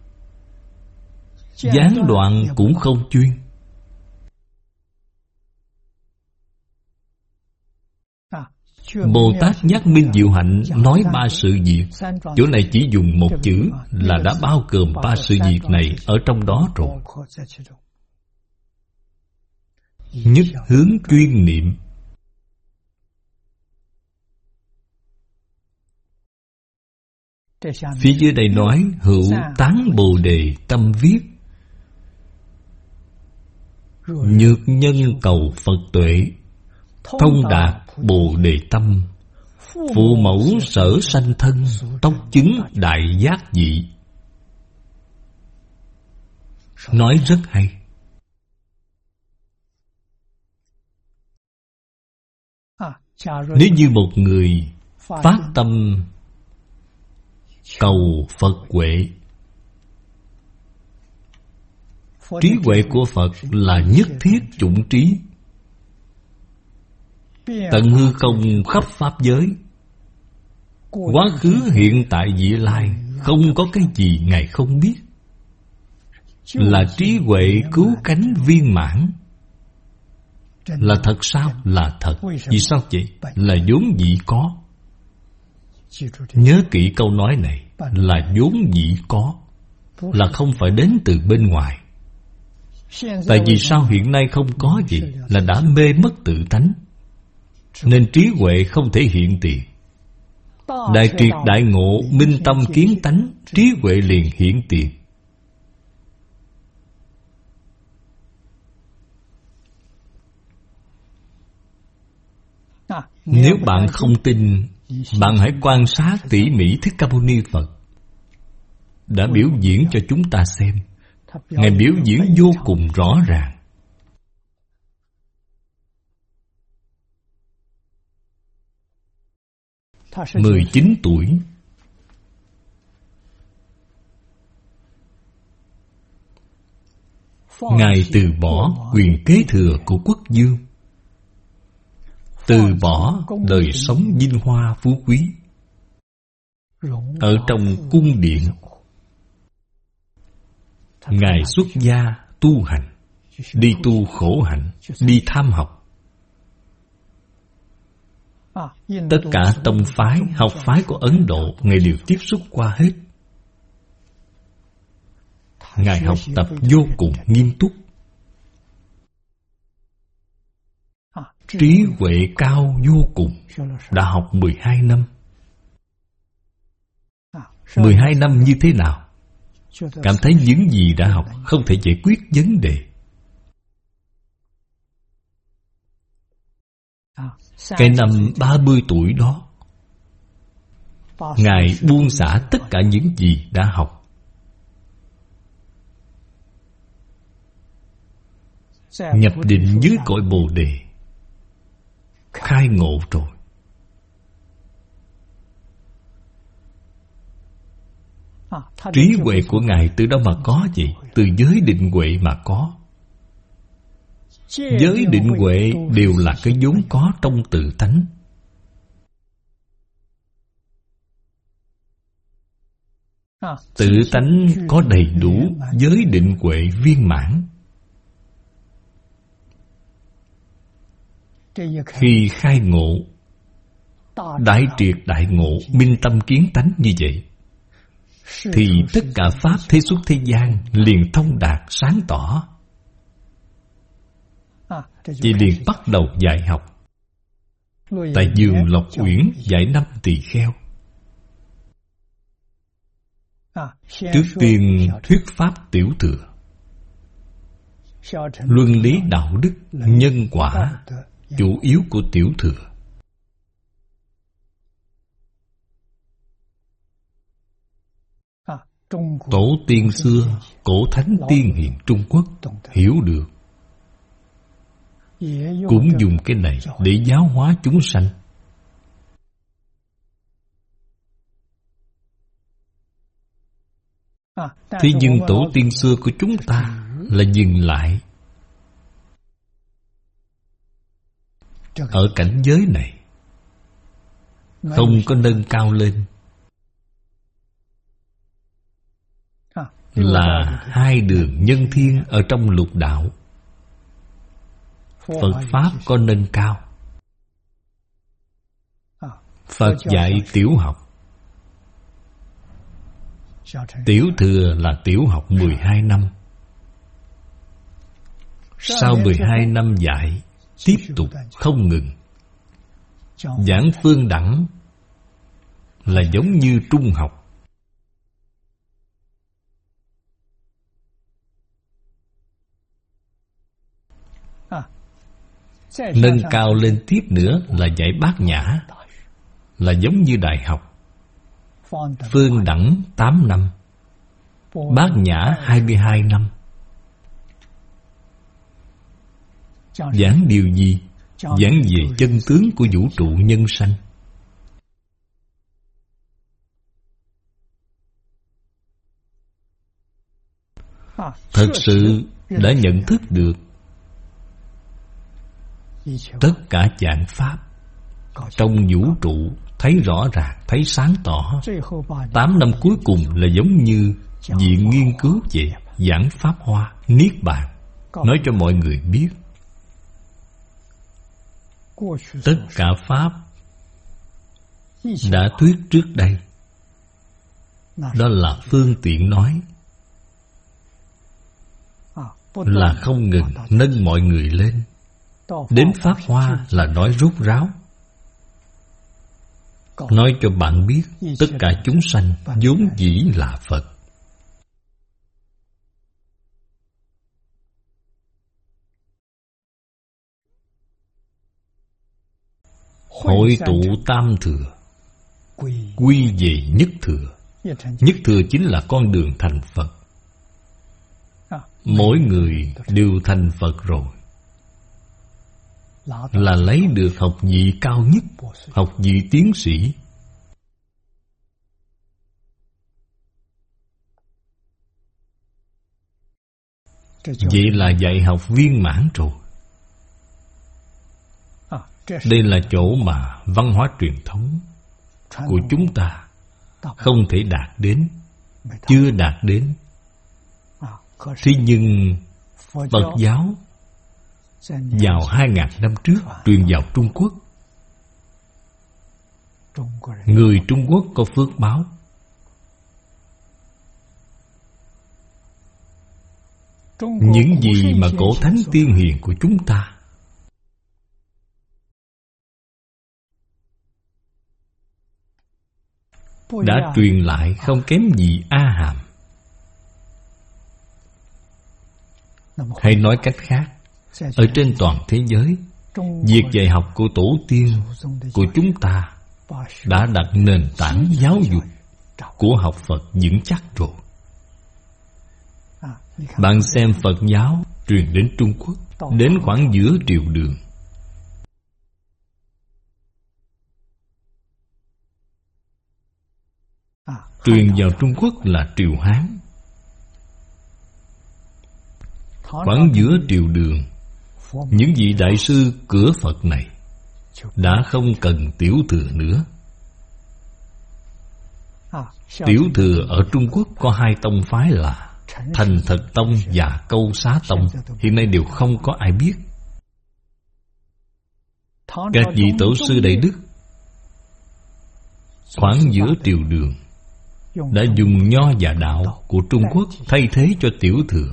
gián đoạn cũng không chuyên. Bồ Tát Giác Minh Diệu Hạnh nói ba sự việc. Chỗ này chỉ dùng một chữ là đã bao gồm ba sự việc này ở trong đó rồi. Nhất hướng chuyên niệm. Phía dưới đây nói hữu tán bồ đề tâm viết, nhược nhân cầu Phật tuệ, thông đạt bồ đề tâm, phụ mẫu sở sanh thân, tốc chứng đại giác dị. Nói rất hay. Nếu như một người phát tâm cầu Phật huệ, trí huệ của Phật là nhất thiết chủng trí, tận hư không khắp pháp giới, quá khứ hiện tại vị lai, không có cái gì Ngài không biết. Là trí huệ cứu cánh viên mãn. Là thật sao? Là thật. Vì sao vậy? Là vốn dĩ có. Nhớ kỹ câu nói này, là vốn dĩ có, là không phải đến từ bên ngoài. Tại vì sao hiện nay không có gì? Là đã mê mất tự tánh, nên trí huệ không thể hiện tiền. Đại triệt đại ngộ, minh tâm kiến tánh, trí huệ liền hiện tiền. Nếu bạn không tin, bạn hãy quan sát tỉ mỉ Thích Ca Mâu Ni Phật đã biểu diễn cho chúng ta xem. Ngài biểu diễn vô cùng rõ ràng. Ngài 19 tuổi, Ngài từ bỏ quyền kế thừa của quốc vương, từ bỏ đời sống vinh hoa phú quý, ở trong cung điện. Ngài xuất gia tu hành, đi tu khổ hạnh, đi tham học. Tất cả tông phái, học phái của Ấn Độ Ngài đều tiếp xúc qua hết. Ngài học tập vô cùng nghiêm túc, trí huệ cao vô cùng. Đã học 12 năm. 12 năm như thế nào? Cảm thấy những gì đã học không thể giải quyết vấn đề. Cái năm 30 tuổi đó, Ngài buông xả tất cả những gì đã học. Nhập định dưới cội Bồ Đề, khai ngộ rồi. Trí huệ của Ngài từ đâu mà có vậy? Từ giới định huệ mà có. Giới định huệ đều là cái vốn có trong tự tánh. Tự tánh có đầy đủ giới định huệ viên mãn. Khi khai ngộ, đại triệt đại ngộ, minh tâm kiến tánh như vậy, thì tất cả pháp thế xuất thế gian liền thông đạt sáng tỏ. Chị liền bắt đầu dạy học. Tại vườn Lộc Uyển dạy 5 tỳ kheo. Trước tiên thuyết pháp tiểu thừa, luân lý đạo đức, nhân quả, chủ yếu của tiểu thừa. Tổ tiên xưa, cổ thánh tiên hiền Trung Quốc hiểu được, cũng dùng cái này để giáo hóa chúng sanh. Thế nhưng tổ tiên xưa của chúng ta là dừng lại ở cảnh giới này, không có nâng cao lên. là hai đường nhân thiên ở trong lục đạo. Phật Pháp có nâng cao. Phật dạy tiểu học. Tiểu thừa là tiểu học 12 năm. Sau 12 năm dạy, tiếp tục không ngừng. Giảng phương đẳng là giống như trung học. Nâng cao lên tiếp nữa là dạy bát nhã, là giống như đại học. Phương đẳng 8 năm, bát nhã 22 năm. Giảng điều gì? Giảng về chân tướng của vũ trụ nhân sanh. Thật sự đã nhận thức được tất cả dạng pháp trong vũ trụ, thấy rõ ràng, thấy sáng tỏ. 8 năm cuối cùng là giống như viện nghiên cứu về giảng pháp hoa, niết bàn, nói cho mọi người biết tất cả pháp đã thuyết trước đây. Đó là phương tiện nói, là không ngừng nâng mọi người lên. Đến pháp hoa là nói rốt ráo, nói cho bạn biết tất cả chúng sanh vốn dĩ là Phật. Hội tụ tam thừa, quy về nhất thừa. Nhất thừa chính là con đường thành Phật. Mỗi người đều thành Phật rồi, là lấy được học vị cao nhất, học vị tiến sĩ. Vậy là dạy học viên mãn rồi. Đây là chỗ mà văn hóa truyền thống của chúng ta không thể đạt đến, chưa đạt đến. Thế nhưng Phật giáo vào 2000 năm trước truyền vào Trung Quốc. Người Trung Quốc có phước báo. Những gì mà cổ thánh tiên hiền của chúng ta đã truyền lại không kém gì A Hàm. Hay nói cách khác, ở trên toàn thế giới, việc dạy học của tổ tiên của chúng ta đã đặt nền tảng giáo dục của học Phật vững chắc rồi. Bạn xem Phật giáo truyền đến Trung Quốc, đến khoảng giữa triều Đường. Truyền vào Trung Quốc là triều Hán. Khoảng giữa triều Đường, những vị đại sư cửa Phật này đã không cần tiểu thừa nữa. Tiểu thừa ở Trung Quốc có hai tông phái là Thành Thật Tông và Câu Xá Tông. Hiện nay đều không có ai biết. Các vị tổ sư Đại Đức khoảng giữa triều Đường đã dùng nho và đạo của Trung Quốc thay thế cho tiểu thừa.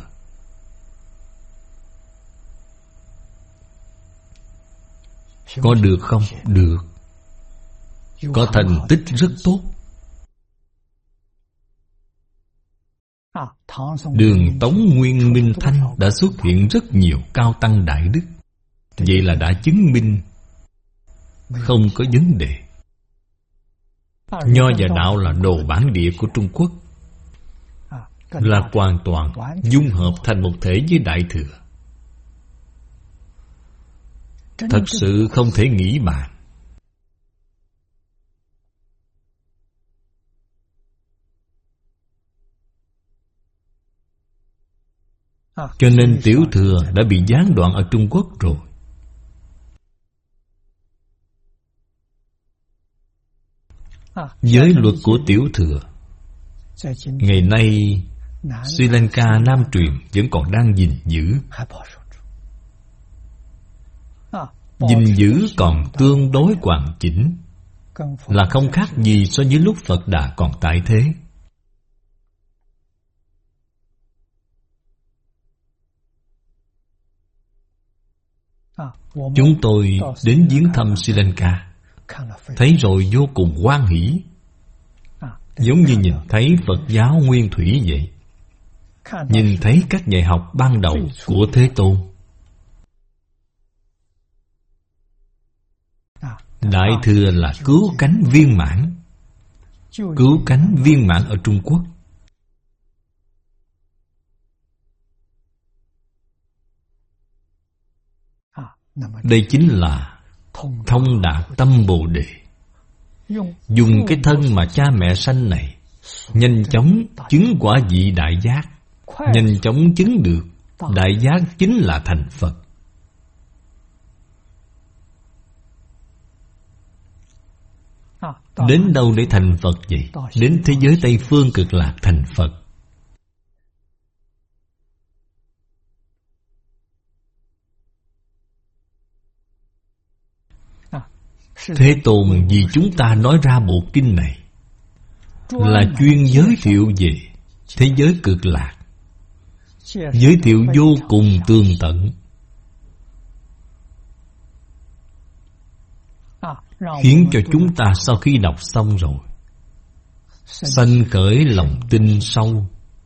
Có được không? Được. Có thành tích rất tốt. Đường Tống Nguyên Minh Thanh đã xuất hiện rất nhiều cao tăng đại đức. Vậy là đã chứng minh không có vấn đề. Nho và đạo là đồ bản địa của Trung Quốc, là hoàn toàn dung hợp thành một thể với Đại Thừa. Thật sự không thể nghĩ bàn. Cho nên tiểu thừa đã bị gián đoạn ở Trung Quốc rồi. Giới luật của tiểu thừa ngày nay Sri Lanka Nam truyền vẫn còn đang gìn giữ. Gìn giữ còn tương đối hoàn chỉnh, là không khác gì so với lúc Phật Đà còn tại thế. Chúng tôi đến viếng thăm Sri Lanka, thấy rồi vô cùng hoan hỷ, giống như nhìn thấy Phật giáo nguyên thủy vậy, nhìn thấy các dạy học ban đầu của Thế Tôn. Đại thừa là cứu cánh viên mãn. Cứu cánh viên mãn ở Trung Quốc. Đây chính là thông đạt tâm Bồ Đề. Dùng cái thân mà cha mẹ sanh này, nhanh chóng chứng quả vị đại giác, nhanh chóng chứng được đại giác chính là thành Phật. Đến đâu để thành Phật vậy? Đến thế giới Tây Phương Cực Lạc thành Phật. Thế Tôn vì chúng ta nói ra bộ kinh này là chuyên giới thiệu về thế giới Cực Lạc, giới thiệu vô cùng tường tận, khiến cho chúng ta sau khi đọc xong rồi sanh khởi lòng tin sâu,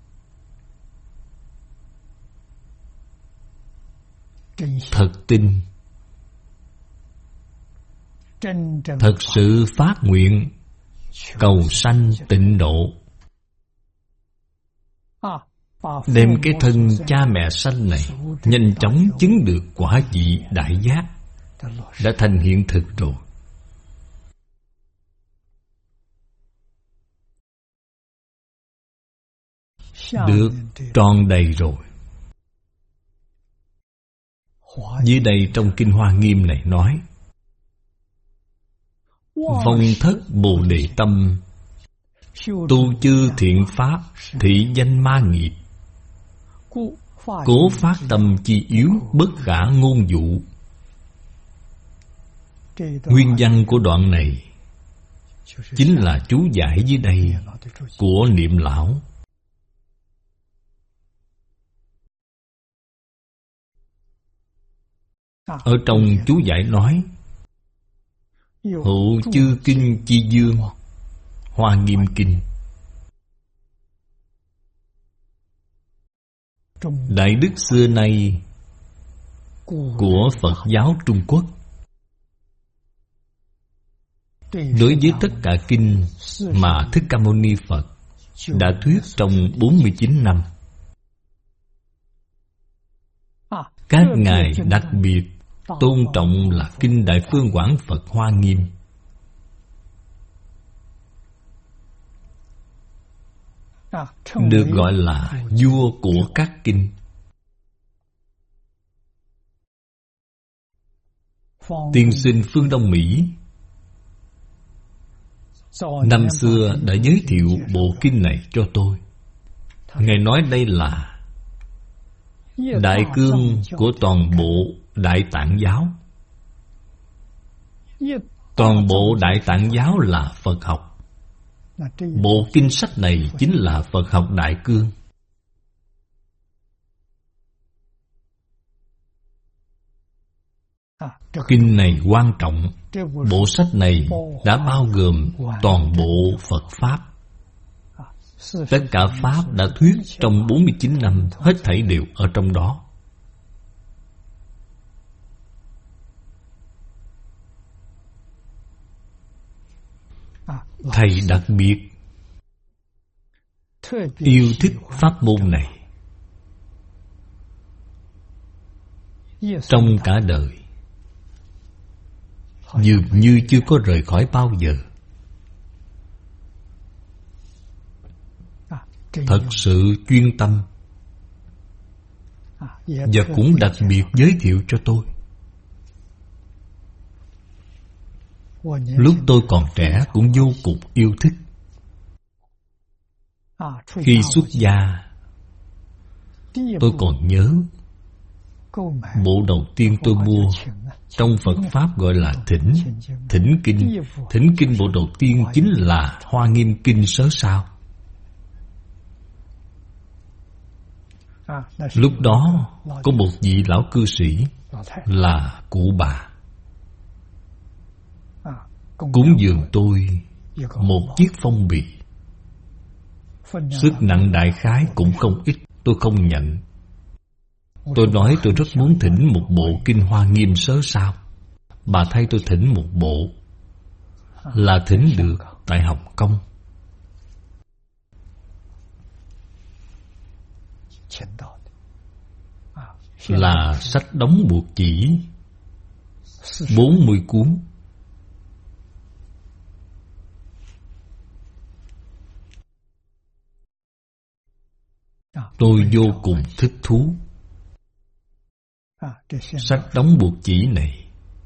thật tin, thật sự phát nguyện cầu sanh tịnh độ, đem cái thân cha mẹ sanh này nhanh chóng chứng được quả vị đại giác, đã thành hiện thực rồi. Được tròn đầy rồi. Dưới đây trong Kinh Hoa Nghiêm này nói: vong thất Bồ Đề tâm, tu chư thiện pháp, thị danh ma nghiệp, cố phát tâm chi yếu, bất khả ngôn dụ. Nguyên văn của đoạn này chính là chú giải dưới đây của Niệm Lão. Ở trong chú giải nói: hữu chư kinh chi dương, Hoa Nghiêm Kinh. Đại đức xưa nay của Phật giáo Trung Quốc, đối với tất cả kinh mà Thích Ca Mâu Ni Phật đã thuyết trong 49 năm, các ngài đặc biệt tôn trọng là Kinh Đại Phương Quảng Phật Hoa Nghiêm. Được gọi là vua của các kinh. Tiên sinh phương Đông Mỹ năm xưa đã giới thiệu bộ kinh này cho tôi. Ngài nói đây là đại cương của toàn bộ Đại Tạng giáo. Toàn bộ Đại Tạng giáo là Phật học. Bộ kinh sách này chính là Phật học đại cương. Kinh này quan trọng. Bộ sách này đã bao gồm toàn bộ Phật Pháp. Tất cả Pháp đã thuyết trong 49 năm, hết thảy đều ở trong đó. Thầy đặc biệt yêu thích pháp môn này. Trong cả đời dường như chưa có rời khỏi bao giờ. Thật sự chuyên tâm, và cũng đặc biệt giới thiệu cho tôi. Lúc tôi còn trẻ cũng vô cùng yêu thích. Khi xuất gia Tôi còn nhớ bộ đầu tiên tôi mua trong Phật Pháp gọi là Thỉnh Kinh. Thỉnh Kinh bộ đầu tiên chính là Hoa Nghiêm Kinh Sớ Sao. Lúc đó có một vị lão cư sĩ là cụ bà cúng dường tôi một chiếc phong bì. Sức nặng đại khái cũng không ít. Tôi không nhận. Tôi nói tôi rất muốn thỉnh một bộ Kinh Hoa Nghiêm Sớ Sao. Bà thay tôi thỉnh một bộ, là thỉnh được tại Hồng Kông. Là sách đóng buộc chỉ 40 cuốn. Tôi vô cùng thích thú. Sách đóng buộc chỉ này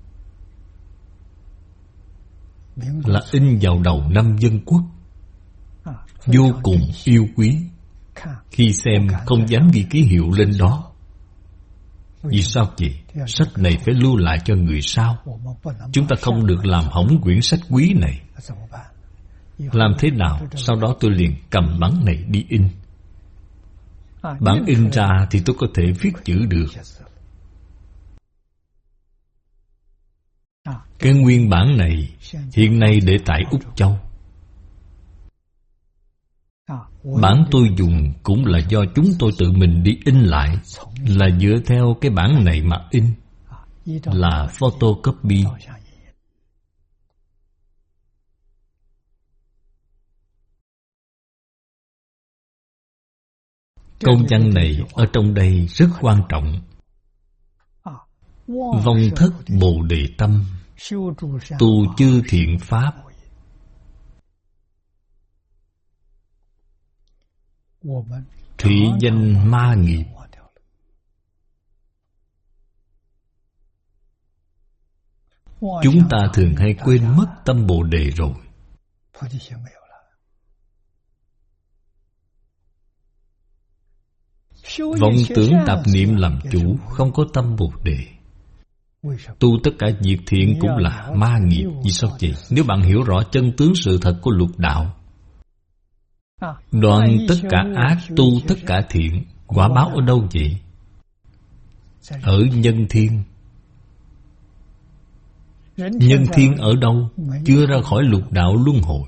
là in vào đầu năm Dân Quốc, vô cùng yêu quý. Khi xem không dám ghi ký hiệu lên đó. Vì sao vậy? Sách này phải lưu lại cho người sau. Chúng ta không được làm hỏng quyển sách quý này. Làm thế nào? Sau đó tôi liền cầm bản này đi in. Bản in ra thì tôi có thể viết chữ được. Cái nguyên bản này hiện nay để tại Úc Châu. Bản tôi dùng cũng là do chúng tôi tự mình đi in lại, là dựa theo cái bản này mà in, là photocopy. Câu văn này ở trong đây rất quan trọng. Vong thất Bồ Đề tâm, tu chư thiện pháp. Thủy danh ma nghiệp. Chúng ta thường hay quên mất tâm Bồ Đề rồi. Vọng tưởng tạp niệm làm chủ, không có tâm Bồ Đề. Tu tất cả việc thiện cũng là ma nghiệp. Vì sao vậy? Nếu bạn hiểu rõ chân tướng sự thật của lục đạo, đoạn tất cả ác, tu tất cả thiện, quả báo ở đâu vậy? Ở nhân thiên. Nhân thiên ở đâu? Chưa ra khỏi lục đạo luân hồi.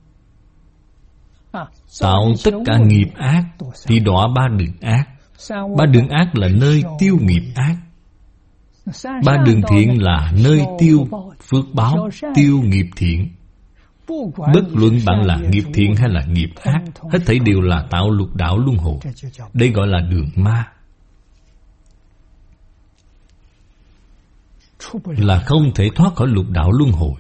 Tạo tất cả nghiệp ác thì đọa ba đường ác. Ba đường ác là nơi tiêu nghiệp ác. Ba đường thiện là nơi tiêu phước báo, tiêu nghiệp thiện. Bất luận bạn là nghiệp thiện hay là nghiệp ác, hết thảy đều là tạo lục đạo luân hồi. Đây gọi là đường ma. Là không thể thoát khỏi lục đạo luân hồi.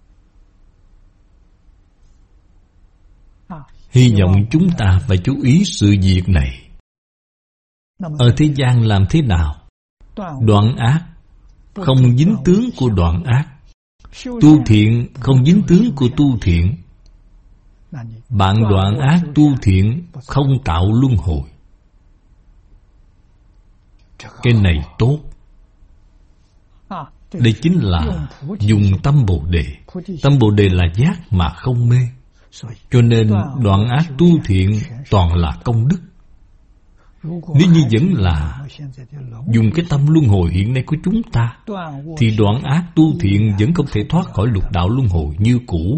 Hy vọng chúng ta phải chú ý sự việc này. Ở thế gian làm thế nào? Đoạn ác không dính tướng của đoạn ác. Tu thiện không dính tướng của tu thiện. Bạn đoạn ác tu thiện không tạo luân hồi. Cái này tốt. Đây chính là dùng tâm Bồ Đề. Tâm Bồ Đề là giác mà không mê. Cho nên đoạn ác tu thiện toàn là công đức. Nếu như vẫn là dùng cái tâm luân hồi hiện nay của chúng ta, thì đoạn ác tu thiện vẫn không thể thoát khỏi lục đạo luân hồi như cũ.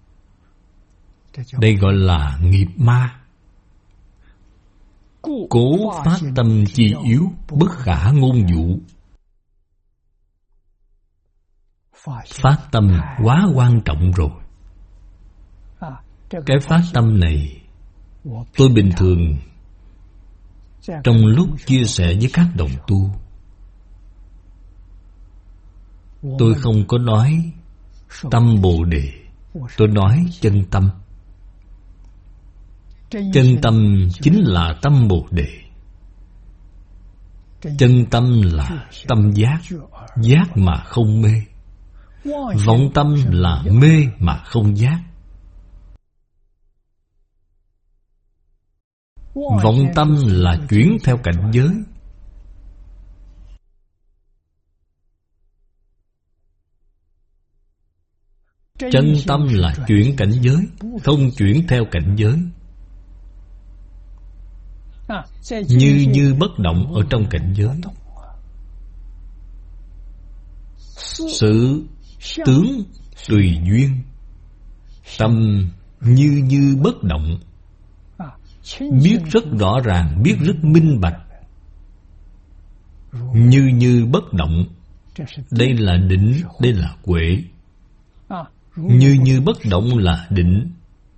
Đây gọi là nghiệp ma. Cố phát tâm chi yếu, bất khả ngôn dụ. Phát tâm quá quan trọng rồi. Cái phát tâm này, tôi bình thường trong lúc chia sẻ với các đồng tu, tôi không có nói tâm Bồ Đề, tôi nói chân tâm. Chân tâm chính là tâm Bồ Đề. Chân tâm là tâm giác, giác mà không mê. Vọng tâm là mê mà không giác. Vọng tâm là chuyển theo cảnh giới. Chân tâm là chuyển cảnh giới, không chuyển theo cảnh giới. Như bất động ở trong cảnh giới. Sự tướng tùy duyên. Tâm như bất động. Biết rất rõ ràng, biết rất minh bạch. Như bất động. Đây là định, đây là huệ. Như bất động là định.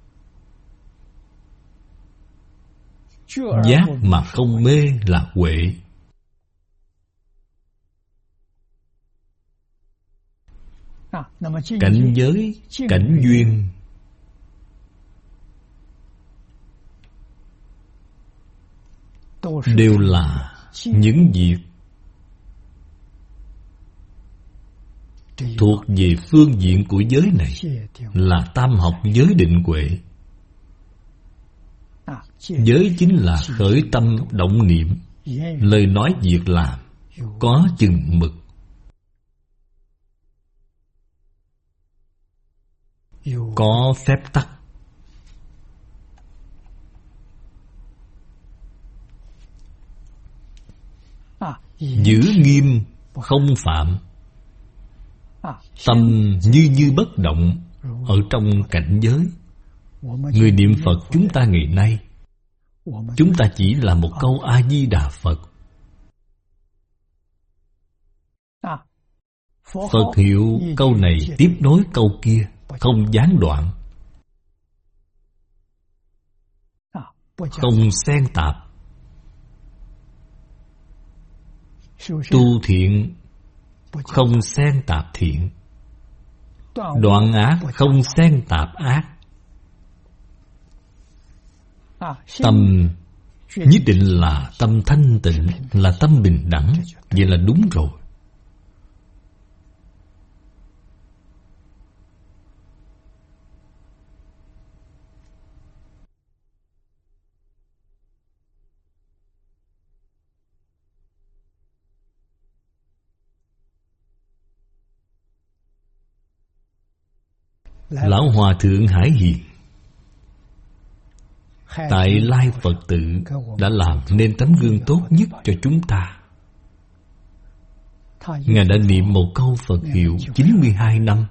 Giác mà không mê là huệ. Cảnh giới, cảnh duyên đều là những việc thuộc về phương diện của giới này, là tam học giới định huệ. Giới chính là khởi tâm động niệm, lời nói việc làm có chừng mực, có phép tắc. Giữ nghiêm không phạm. Tâm như bất động ở trong cảnh giới. Người niệm Phật chúng ta ngày nay, chúng ta chỉ là một câu A-di-đà Phật. Phật hiệu câu này tiếp nối câu kia, không gián đoạn, không xen tạp. Tu thiện không xen tạp thiện, đoạn ác không xen tạp ác. Tâm nhất định là tâm thanh tịnh, là tâm bình đẳng. Vậy là đúng rồi. Lão Hòa Thượng Hải Hiền tại Lai Phật Tự đã làm nên tấm gương tốt nhất cho chúng ta. Ngài đã niệm một câu Phật hiệu 92 năm.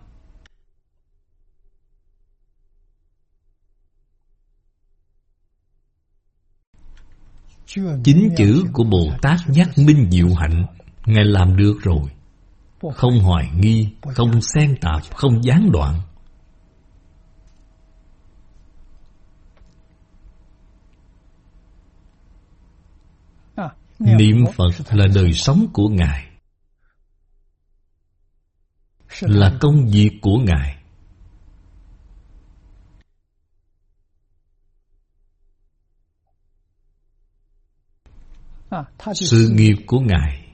Chính chữ của Bồ Tát Giác Minh Diệu Hạnh Ngài làm được rồi. Không hoài nghi, không xen tạp, không gián đoạn. Niệm Phật là đời sống của Ngài, là công việc của Ngài. Sự nghiệp của Ngài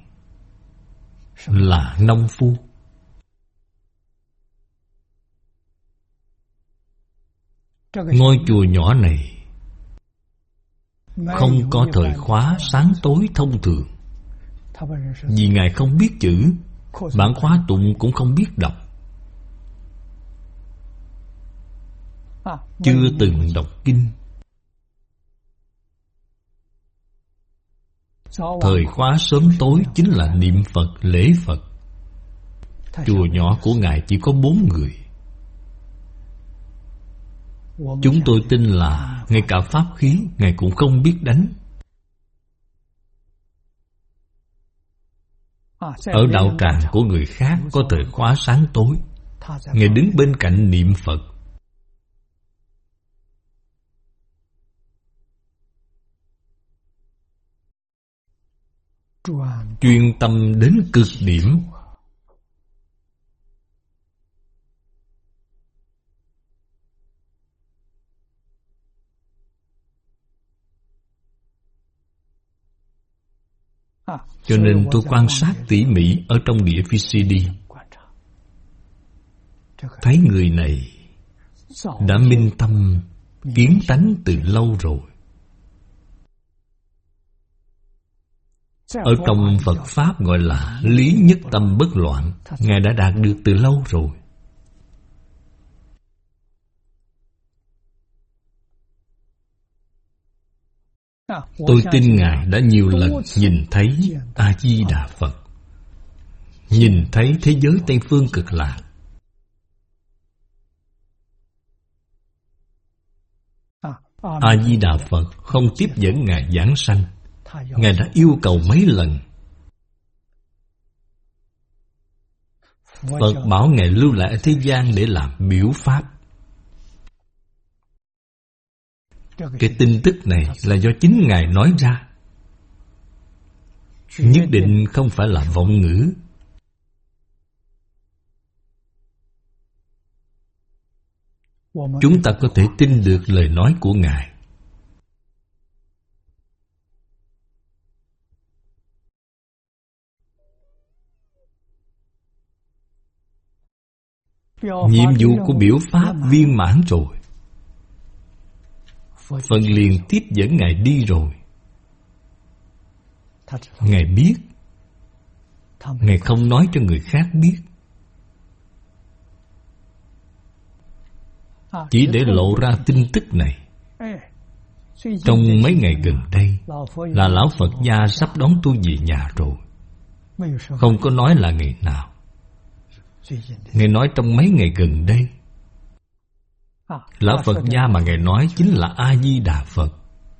là nông phu. Ngôi chùa nhỏ này không có thời khóa sáng tối thông thường, vì Ngài không biết chữ, bản khóa tụng cũng không biết đọc, chưa từng đọc kinh. Thời khóa sớm tối chính là niệm Phật, lễ Phật. Chùa nhỏ của Ngài chỉ có 4 người. Chúng tôi tin là ngay cả pháp khí Ngài cũng không biết đánh. Ở đạo tràng của người khác có thời khóa sáng tối, Ngài đứng bên cạnh niệm Phật. Chuyên tâm đến cực điểm. Cho nên tôi quan sát tỉ mỉ ở trong đĩa VCD, thấy người này đã minh tâm kiến tánh từ lâu rồi. Ở trong Phật Pháp gọi là lý nhất tâm bất loạn. Ngài đã đạt được từ lâu rồi. Tôi tin Ngài đã nhiều lần nhìn thấy A-di-đà Phật, nhìn thấy thế giới Tây Phương Cực Lạc. A-di-đà Phật không tiếp dẫn Ngài giảng sanh. Ngài đã yêu cầu mấy lần. Phật bảo Ngài lưu lại ở thế gian để làm biểu pháp. Cái tin tức này là do chính Ngài nói ra, nhất định không phải là vọng ngữ. Chúng ta có thể tin được lời nói của Ngài. Nhiệm vụ của biểu pháp viên mãn rồi, Phật liền tiếp dẫn Ngài đi rồi. Ngài biết, Ngài không nói cho người khác biết, chỉ để lộ ra tin tức này. Trong mấy ngày gần đây là Lão Phật gia sắp đón tôi về nhà rồi. Không có nói là ngày nào. Ngài nói trong mấy ngày gần đây. Lão Phật gia mà Ngài nói chính là A-di-đà Phật.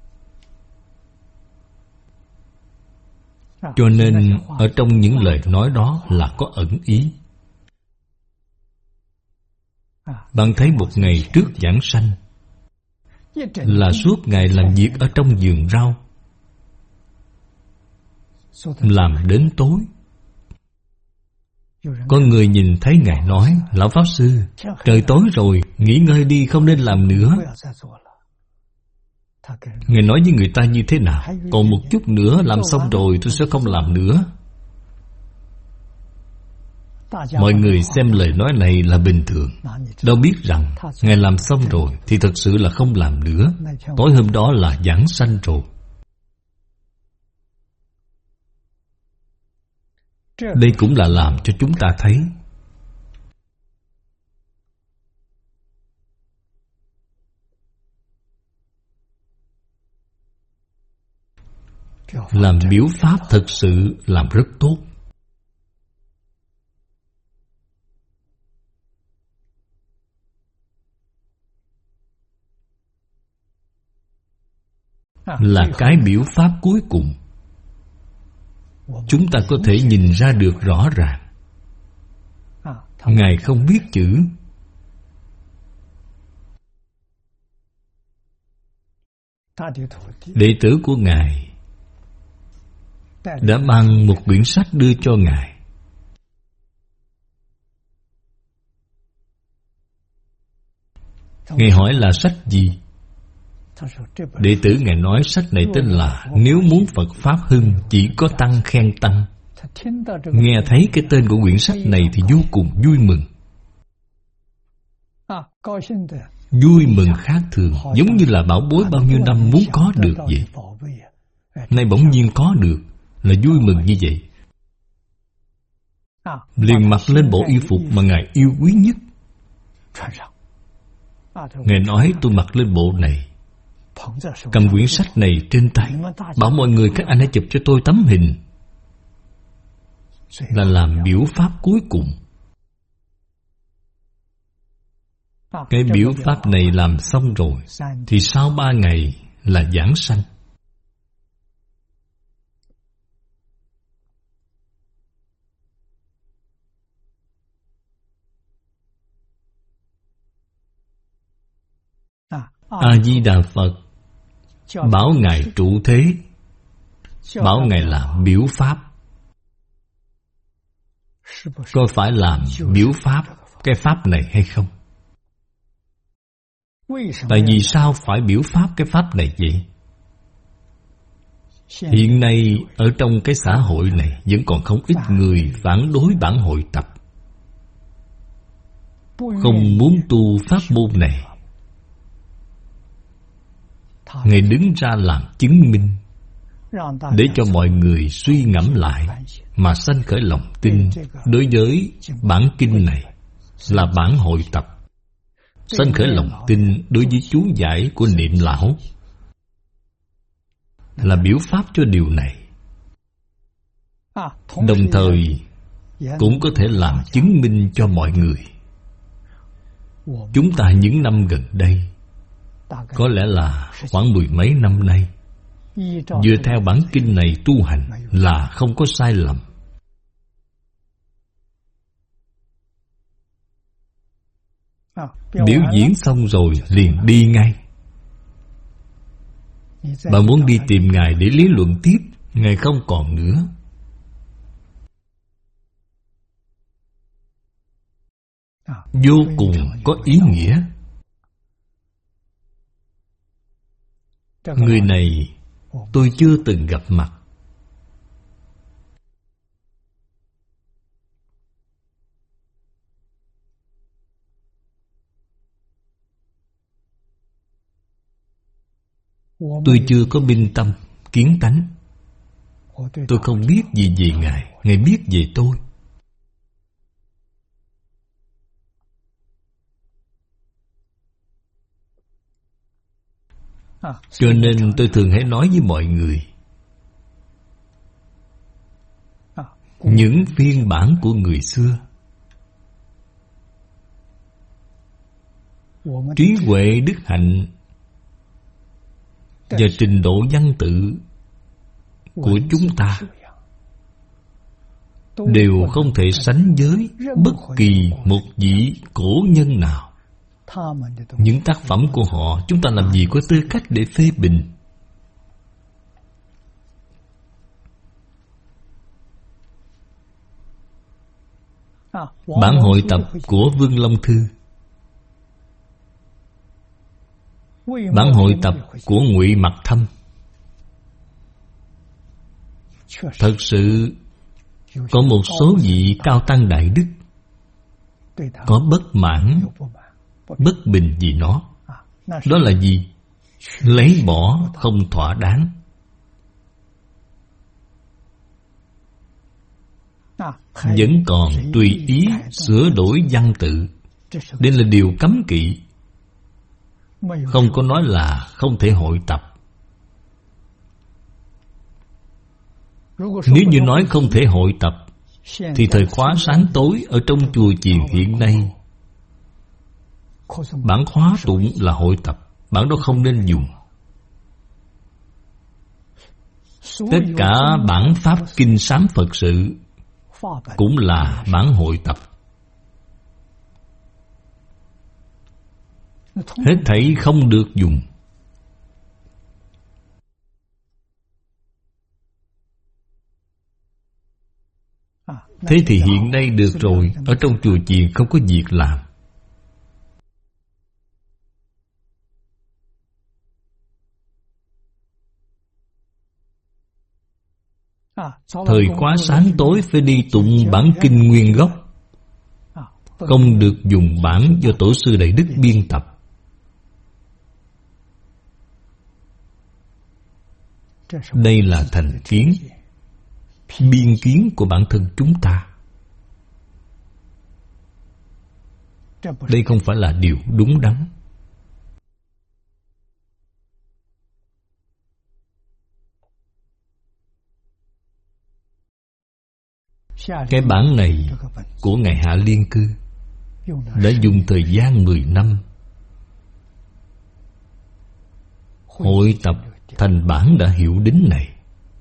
Cho nên ở trong những lời nói đó là có ẩn ý. Bạn thấy một ngày trước giảng sanh là suốt ngày làm việc ở trong vườn rau, làm đến tối. Có người nhìn thấy Ngài nói: Lão Pháp Sư, trời tối rồi, nghỉ ngơi đi, không nên làm nữa. Ngài nói với người ta như thế nào? Còn một chút nữa làm xong rồi tôi sẽ không làm nữa. Mọi người xem lời nói này là bình thường, đâu biết rằng Ngài làm xong rồi thì thật sự là không làm nữa. Tối hôm đó là giảng sanh rồi. Đây cũng là làm cho chúng ta thấy làm biểu pháp thật sự làm rất tốt. Là cái biểu pháp cuối cùng. Chúng ta có thể nhìn ra được rõ ràng. Ngài không biết chữ, đệ tử của Ngài đã mang một quyển sách đưa cho Ngài. Ngài hỏi là sách gì? Đệ tử Ngài nói sách này tên là Nếu muốn Phật Pháp hưng, chỉ có Tăng khen Tăng. Nghe thấy cái tên của quyển sách này thì vô cùng vui mừng. Vui mừng khác thường, giống như là bảo bối bao nhiêu năm muốn có được vậy. Nay bỗng nhiên có được, là vui mừng như vậy. Liền mặc lên bộ y phục mà Ngài yêu quý nhất. Ngài nói tôi mặc lên bộ này, cầm quyển sách này trên tay, bảo mọi người các anh hãy chụp cho tôi tấm hình, là làm biểu pháp cuối cùng. Cái biểu pháp này làm xong rồi thì sau 3 ngày là giảng sanh. A-di-đà Phật bảo Ngài trụ thế, bảo Ngài làm biểu pháp. Có phải làm biểu pháp cái pháp này hay không? Tại vì sao phải biểu pháp cái pháp này vậy? Hiện nay ở trong cái xã hội này vẫn còn không ít người phản đối bản hội tập, không muốn tu pháp môn này. Ngài đứng ra làm chứng minh. để cho mọi người suy ngẫm lại mà sanh khởi lòng tin đối với bản kinh này là bản hội tập, sanh khởi lòng tin đối với chú giải của Niệm Lão là biểu pháp cho điều này. Đồng thời cũng có thể làm chứng minh cho mọi người. Chúng ta những năm gần đây, có lẽ là khoảng 10 mấy năm nay, dựa theo bản kinh này tu hành là không có sai lầm. Biểu diễn xong rồi liền đi ngay. Bạn muốn đi tìm Ngài để lý luận tiếp, Ngài không còn nữa. Vô cùng có ý nghĩa. Người này tôi chưa từng gặp mặt. Tôi chưa có minh tâm, kiến tánh. Tôi không biết gì về Ngài, Ngài biết về tôi. Cho nên tôi thường hay nói với mọi người, những phiên bản của người xưa, trí huệ đức hạnh và trình độ văn tự của chúng ta đều không thể sánh với bất kỳ một vị cổ nhân nào. Những tác phẩm của họ chúng ta làm gì có tư cách để phê bình. Bản hội tập của Vương Long Thư, bản hội tập của Ngụy Mặc Thâm, thật sự có một số vị cao tăng đại đức có bất mãn, bất bình vì nó. Đó là gì? Lấy bỏ không thỏa đáng. Vẫn còn tùy ý sửa đổi văn tự. Đây là điều cấm kỵ. Không có nói là không thể hội tập. Nếu như nói không thể hội tập, thì thời khóa sáng tối ở trong chùa chiền hiện nay, bản khóa tụng là hội tập, bản đó không nên dùng. Tất cả bản pháp kinh sám Phật sự cũng là bản hội tập. Hết thảy không được dùng. Thế thì hiện nay được rồi, ở trong chùa chiền không có việc làm. Thời khóa sáng tối phải đi tụng bản kinh nguyên gốc, không được dùng bản do tổ sư Đại Đức biên tập. Đây là thành kiến, biên kiến của bản thân chúng ta. Đây không phải là điều đúng đắn. Cái bản này của Ngài Hạ Liên Cư đã dùng thời gian 10 năm hội tập thành bản đã hiểu đính này.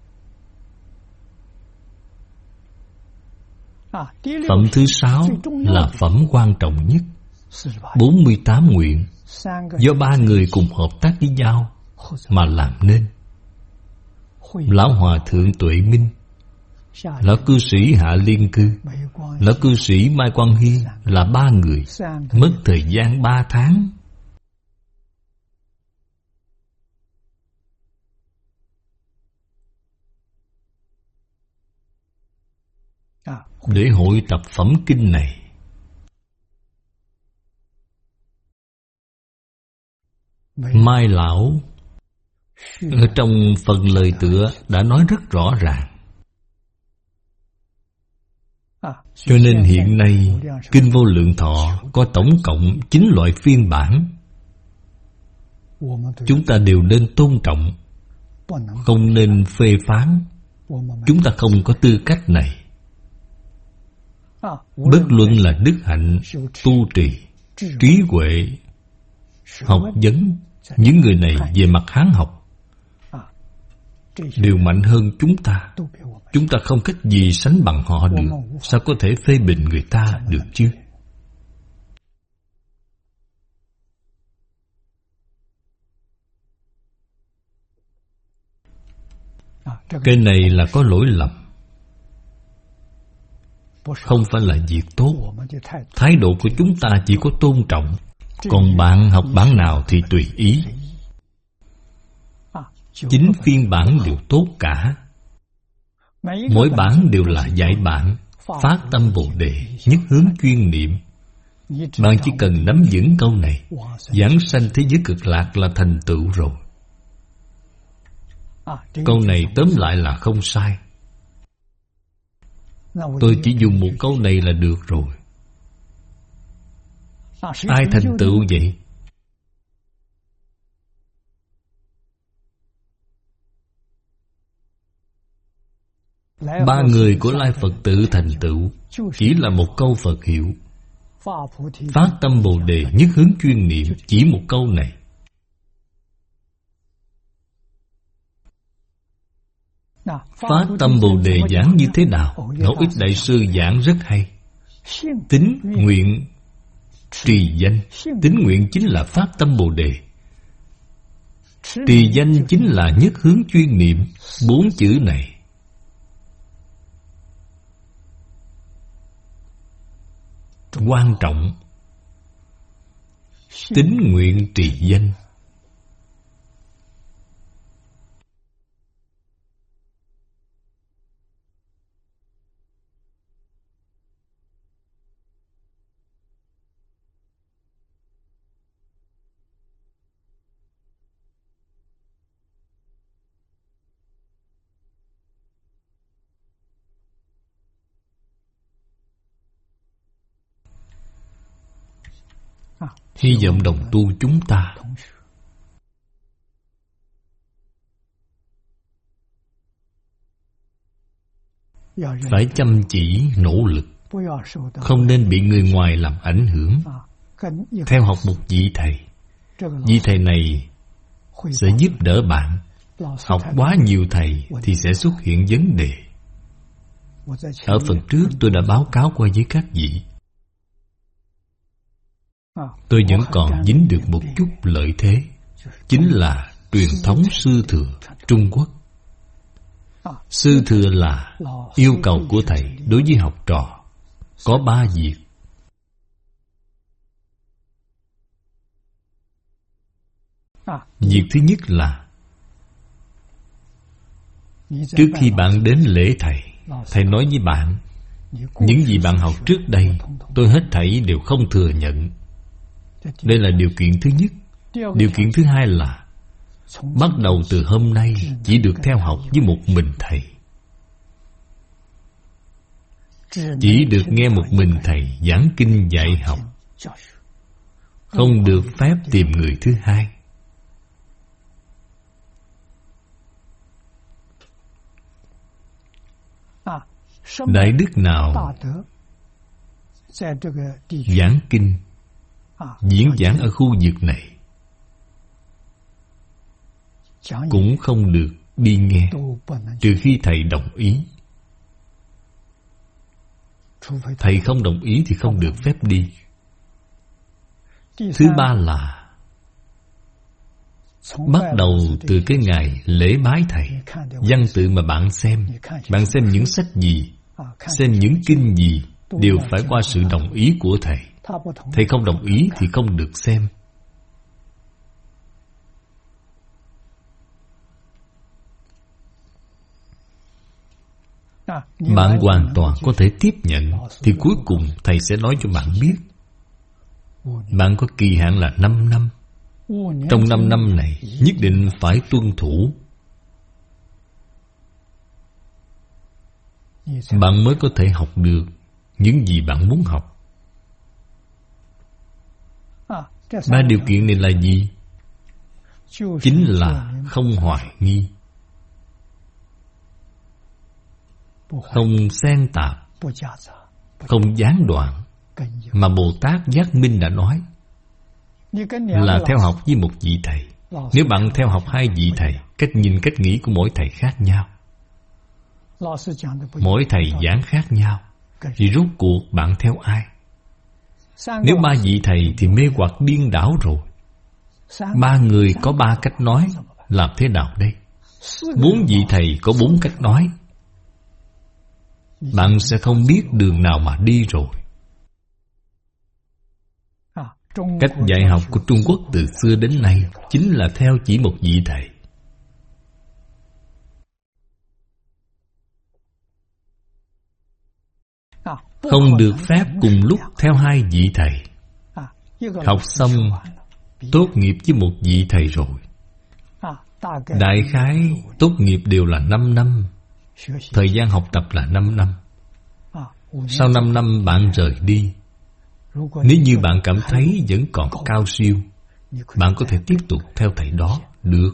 Phẩm thứ 6 là phẩm quan trọng nhất. 48 nguyện do 3 người cùng hợp tác với nhau mà làm nên. Lão Hòa Thượng Tuệ Minh, Lão cư sĩ Hạ Liên Cư, Lão cư sĩ Mai Quang Hy là 3 người, mất thời gian 3 tháng. Để hội tập phẩm kinh này. Mai Lão Ở trong phần lời tựa đã nói rất rõ ràng. Cho nên hiện nay Kinh Vô Lượng Thọ có tổng cộng 9 loại phiên bản. Chúng ta đều nên tôn trọng, không nên phê phán. Chúng ta không có tư cách này. Bất luận là đức hạnh, tu trì, trí huệ, học vấn, những người này về mặt Hán học đều mạnh hơn chúng ta. Chúng ta không cách gì sánh bằng họ được. Sao có thể phê bình người ta được chứ? Cái này là có lỗi lầm, không phải là việc tốt. Thái độ của chúng ta chỉ có tôn trọng. Còn bạn học bản nào thì tùy ý. 9 phiên bản đều tốt cả. Mỗi bản đều là dạy bạn phát tâm Bồ Đề, nhất hướng chuyên niệm. Bạn chỉ cần nắm vững câu này, giảng sanh thế giới cực lạc là thành tựu rồi. Câu này tóm lại là không sai. Tôi chỉ dùng một câu này là được rồi. Ai thành tựu vậy? Ba người của Lai Phật tử thành tựu chỉ là một câu Phật hiệu. Phát tâm Bồ Đề, nhất hướng chuyên niệm, chỉ một câu này. Phát tâm Bồ Đề giảng như thế nào? Ngẫu Ích Đại Sư giảng rất hay. Tín nguyện trì danh. Tín nguyện chính là phát tâm Bồ Đề. Trì danh chính là nhất hướng chuyên niệm. 4 chữ này quan trọng. Tín nguyện trì danh. Hy vọng đồng tu chúng ta phải chăm chỉ nỗ lực, không nên bị người ngoài làm ảnh hưởng. Theo học một vị thầy. Vị thầy này sẽ giúp đỡ bạn. Học quá nhiều thầy thì sẽ xuất hiện vấn đề. Ở phần trước tôi đã báo cáo qua với các vị. Tôi vẫn còn dính được một chút lợi thế, chính là truyền thống sư thừa Trung Quốc. Sư thừa là yêu cầu của thầy đối với học trò có 3 việc. Việc thứ nhất là trước khi bạn đến lễ thầy, thầy nói với bạn: những gì bạn học trước đây, tôi hết thảy đều không thừa nhận. Đây là điều kiện thứ nhất. Điều kiện thứ hai là bắt đầu từ hôm nay chỉ được theo học với một mình thầy. Chỉ được nghe một mình thầy giảng kinh dạy học, không được phép tìm người thứ hai. Đại đức nào giảng kinh, diễn giảng ở khu vực này cũng không được đi nghe, trừ khi thầy đồng ý. Thầy không đồng ý thì không được phép đi. Thứ ba là bắt đầu từ cái ngày lễ bái thầy, văn tự mà bạn xem những sách gì, xem những kinh gì, đều phải qua sự đồng ý của thầy. Thầy không đồng ý thì không được xem. Bạn hoàn toàn có thể tiếp nhận, thì cuối cùng thầy sẽ nói cho bạn biết. Bạn có kỳ hạn là 5 năm. Trong 5 năm này nhất định phải tuân thủ, bạn mới có thể học được những gì bạn muốn học. 3 điều kiện này là gì? Chính là không hoài nghi, không xen tạp, không gián đoạn, mà Bồ Tát Giác Minh đã nói là theo học với một vị thầy. Nếu bạn theo học 2 vị thầy, cách nhìn, cách nghĩ của mỗi thầy khác nhau, mỗi thầy giảng khác nhau, thì rốt cuộc bạn theo ai? Nếu 3 vị thầy thì mê hoặc điên đảo rồi. 3 người có 3 cách nói, làm thế nào đây? 4 vị thầy có 4 cách nói, bạn sẽ không biết đường nào mà đi rồi. Cách dạy học của Trung Quốc từ xưa đến nay chính là theo chỉ một vị thầy. Không được phép cùng lúc theo 2 vị thầy. Học xong tốt nghiệp với một vị thầy rồi, đại khái tốt nghiệp đều là 5 năm. Thời gian học tập là 5 năm. Sau 5 năm bạn rời đi. Nếu như bạn cảm thấy vẫn còn cao siêu, bạn có thể tiếp tục theo thầy đó, được.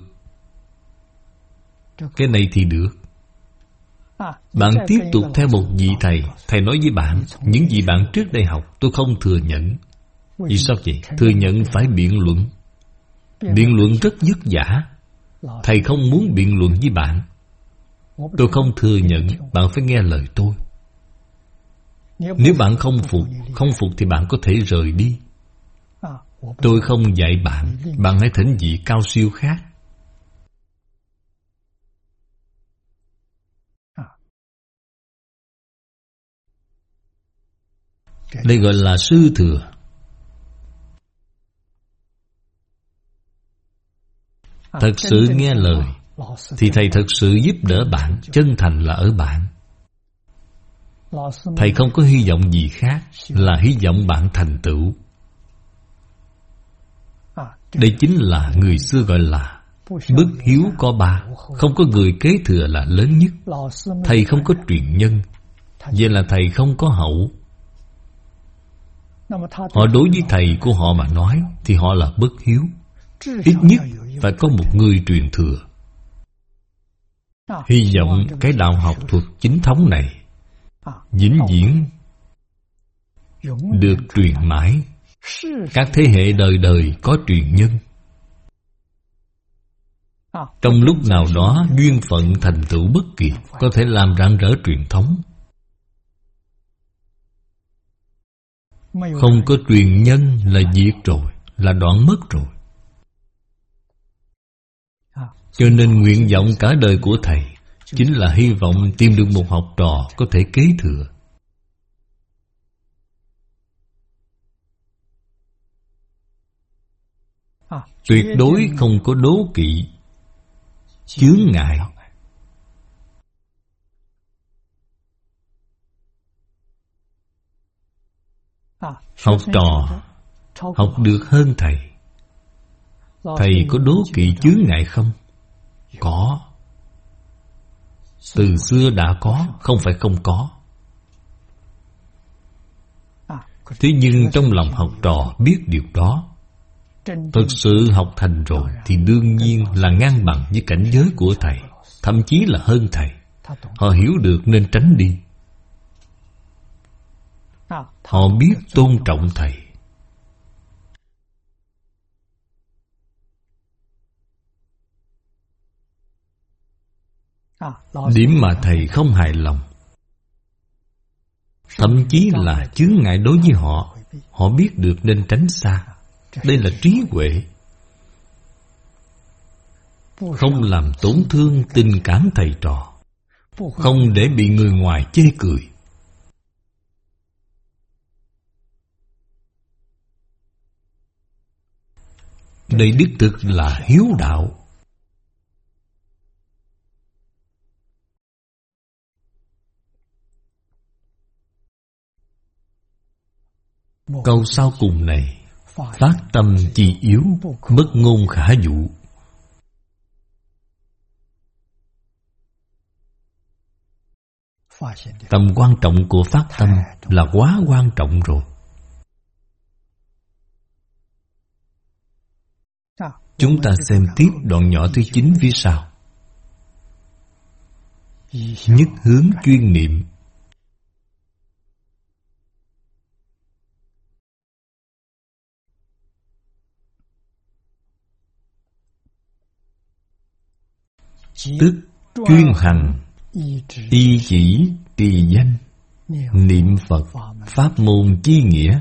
Cái này thì được. Bạn tiếp tục theo một vị thầy, thầy nói với bạn, những gì bạn trước đây học tôi không thừa nhận. Vì sao vậy? Thừa nhận phải biện luận. Biện luận rất vất vả. Thầy không muốn biện luận với bạn. Tôi không thừa nhận, bạn phải nghe lời tôi. Nếu bạn không phục thì bạn có thể rời đi. Tôi không dạy bạn, bạn hãy thỉnh vị cao siêu khác. Đây gọi là sư thừa. Thật sự nghe lời thì thầy thật sự giúp đỡ bạn, chân thành là ở bạn. Thầy không có hy vọng gì khác, là hy vọng bạn thành tựu. Đây chính là người xưa gọi là bất hiếu có 3. Không có người kế thừa là lớn nhất. Thầy không có truyền nhân, vậy là thầy không có hậu. Họ đối với thầy của họ mà nói thì họ là bất hiếu. Ít nhất phải có một người truyền thừa. Hy vọng cái đạo học thuật chính thống này vĩnh viễn được truyền mãi. Các thế hệ đời đời có truyền nhân. Trong lúc nào đó duyên phận thành tựu bất kỳ, có thể làm rạng rỡ truyền thống. Không có truyền nhân là diệt rồi, là đoạn mất rồi. Cho nên nguyện vọng cả đời của thầy chính là hy vọng tìm được một học trò có thể kế thừa. Tuyệt đối không có đố kỵ, chướng ngại. Học trò học được hơn thầy. Thầy có đố kỵ chướng ngại không? Có. Từ xưa đã có, không phải không có. Thế nhưng trong lòng học trò biết điều đó, thực sự học thành rồi thì đương nhiên là ngang bằng với cảnh giới của thầy, thậm chí là hơn thầy. Họ hiểu được nên tránh đi. Họ biết tôn trọng thầy. Điểm mà thầy không hài lòng, thậm chí là chướng ngại đối với họ, họ biết được nên tránh xa. Đây là trí huệ. Không làm tổn thương tình cảm thầy trò, không để bị người ngoài chê cười. Đây đích thực là hiếu đạo. Câu sau cùng này Phát tâm chi yếu, bất ngôn khả dụ. Tầm quan trọng của phát tâm là quá quan trọng rồi. Chúng ta xem tiếp đoạn nhỏ thứ 9 phía sau. Nhất hướng chuyên niệm. Tức chuyên hành, y chỉ trì danh, niệm Phật, pháp môn chi nghĩa.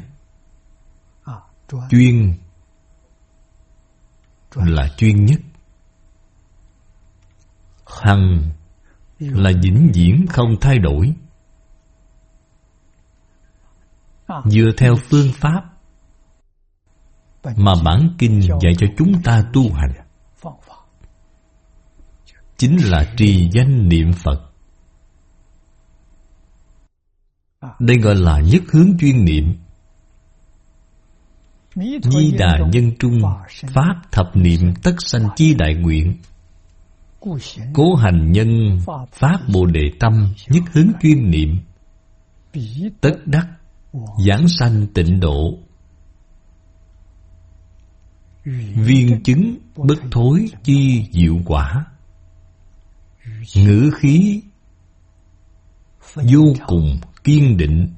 Chuyên là chuyên nhất, hành là vĩnh viễn không thay đổi. Dựa theo phương pháp mà bản kinh dạy cho chúng ta tu hành, chính là trì danh niệm Phật. Đây gọi là nhất hướng chuyên niệm. Di Đà nhân trung, phát thập niệm tất sanh chi đại nguyện. Cố hành nhân, phát Bồ Đề tâm, nhất hướng chuyên niệm. Tất đắc, giảng sanh tịnh độ. Viên chứng, bất thối chi diệu quả. Ngữ khí vô cùng kiên định,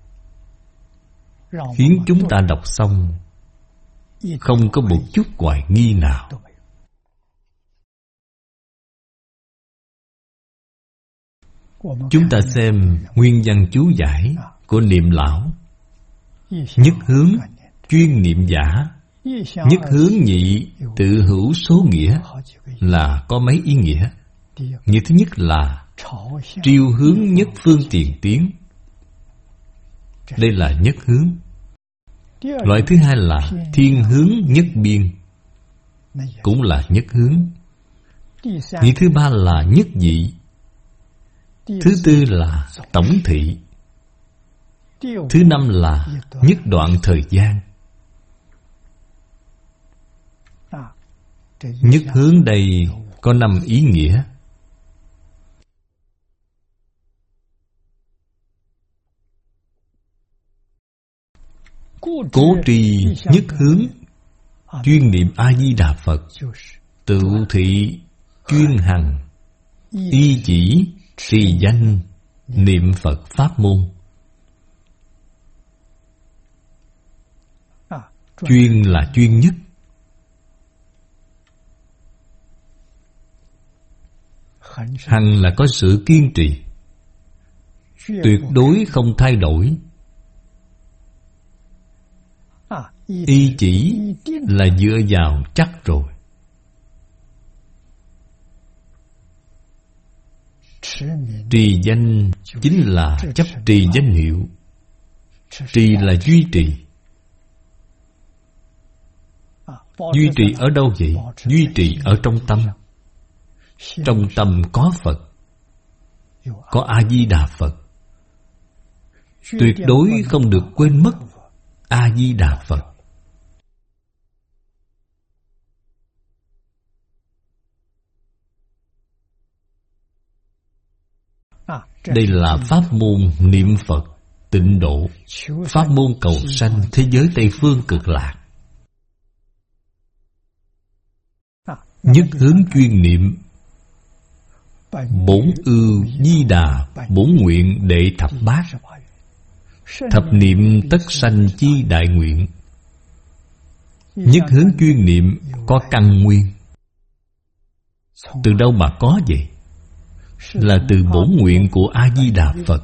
khiến chúng ta đọc xong không có một chút hoài nghi nào. Chúng ta xem nguyên văn chú giải của Niệm Lão. Nhất hướng chuyên niệm giả, nhất hướng nhị tự hữu số nghĩa là có mấy ý nghĩa. Nghĩa thứ nhất là triêu hướng nhất phương tiền tiến. Đây là nhất hướng. Loại thứ hai là thiên hướng nhất biên, cũng là nhất hướng. Nghĩa thứ ba là nhất dị. Thứ tư là tổng thị. Thứ năm là nhất đoạn thời gian. Nhất hướng đây có 5 ý nghĩa. Cố trì nhất hướng chuyên niệm A-di-đà Phật, tự thị chuyên hành, y chỉ trì danh niệm Phật pháp môn. Chuyên là chuyên nhất. Hành là có sự kiên trì, tuyệt đối không thay đổi. Y chỉ là dựa vào chắc rồi. Trì danh chính là chấp trì danh hiệu. Trì là duy trì. Duy trì ở đâu vậy? Duy trì ở trong tâm. Trong tâm có Phật, có A-di-đà Phật. Tuyệt đối không được quên mất A-di-đà Phật. Đây là pháp môn niệm Phật tịnh độ, pháp môn cầu sanh thế giới Tây Phương Cực Lạc. Nhất hướng chuyên niệm. Bổn ưu di đà, bổn nguyện đệ thập bát. Thập niệm tất sanh chi đại nguyện. Nhất hướng chuyên niệm có căn nguyên. Từ đâu mà có vậy? Là từ bổn nguyện của A-di-đà Phật.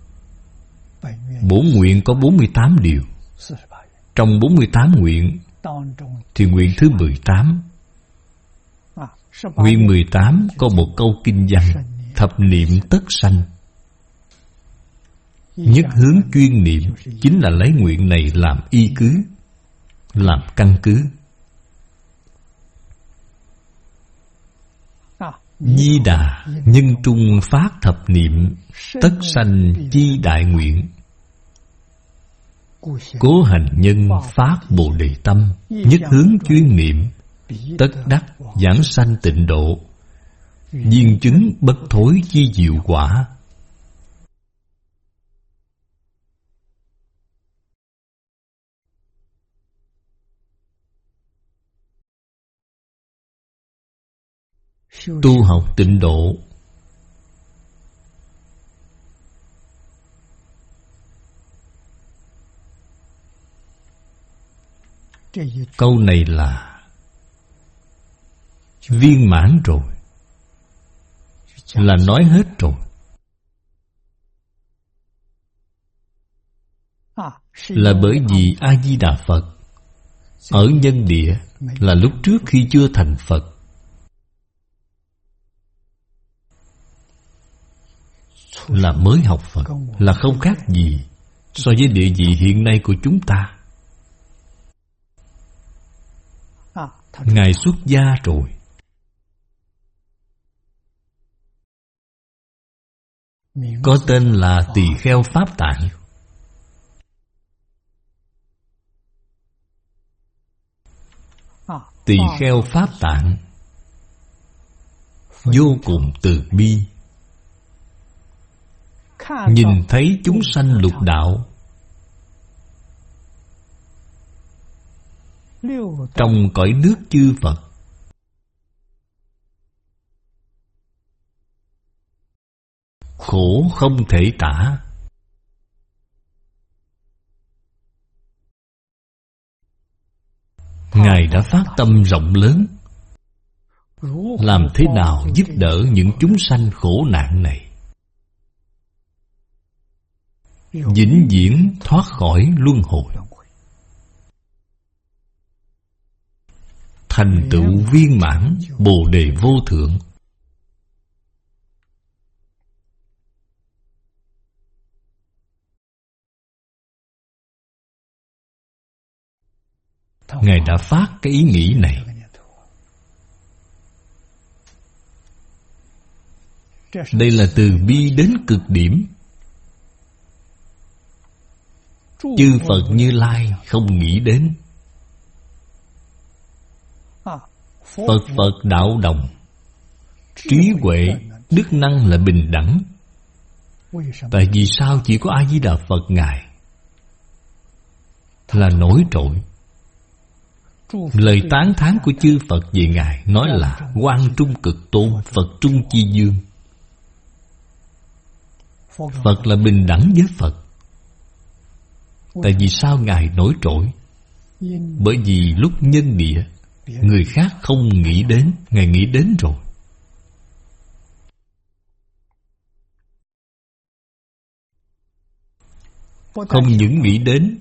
Bổn nguyện có 48 điều. Trong 48 nguyện thì nguyện thứ 18. Nguyện 18 có một câu kinh văn: thập niệm tất sanh. Nhất hướng chuyên niệm chính là lấy nguyện này làm y cứ, làm căn cứ. Di Đà nhân trung phát thập niệm tất sanh chi đại nguyện. Cố hành nhân phát Bồ Đề tâm, nhất hướng chuyên niệm, tất đắc giảng sanh tịnh độ, viên chứng bất thối chi diệu quả. Tu học tịnh độ câu này là viên mãn rồi, là nói hết rồi. Là bởi vì A Di Đà Phật ở nhân địa là lúc trước khi chưa thành Phật, là mới học Phật, là không khác gì so với địa vị hiện nay của chúng ta. Ngài xuất gia rồi, có tên là Tỳ Kheo Pháp Tạng. Tỳ Kheo Pháp Tạng vô cùng từ bi, nhìn thấy chúng sanh lục đạo, trong cõi nước chư Phật, khổ không thể tả. Ngài đã phát tâm rộng lớn, làm thế nào giúp đỡ những chúng sanh khổ nạn này vĩnh viễn thoát khỏi luân hồi, thành tựu viên mãn Bồ Đề vô thượng. Ngài đã phát cái ý nghĩ này. Đây là từ bi đến cực điểm. Chư Phật Như Lai không nghĩ đến. Phật đạo đồng, trí huệ, đức năng là bình đẳng. Tại vì sao chỉ có A Di Đà Phật Ngài là nổi trội? Lời tán thán của chư Phật về Ngài nói là Quang Trung Cực Tôn, Phật Trung Chi Dương. Phật là bình đẳng với Phật. Tại vì sao Ngài nổi trội? Bởi vì lúc nhân địa người khác không nghĩ đến, Ngài nghĩ đến rồi. Không những nghĩ đến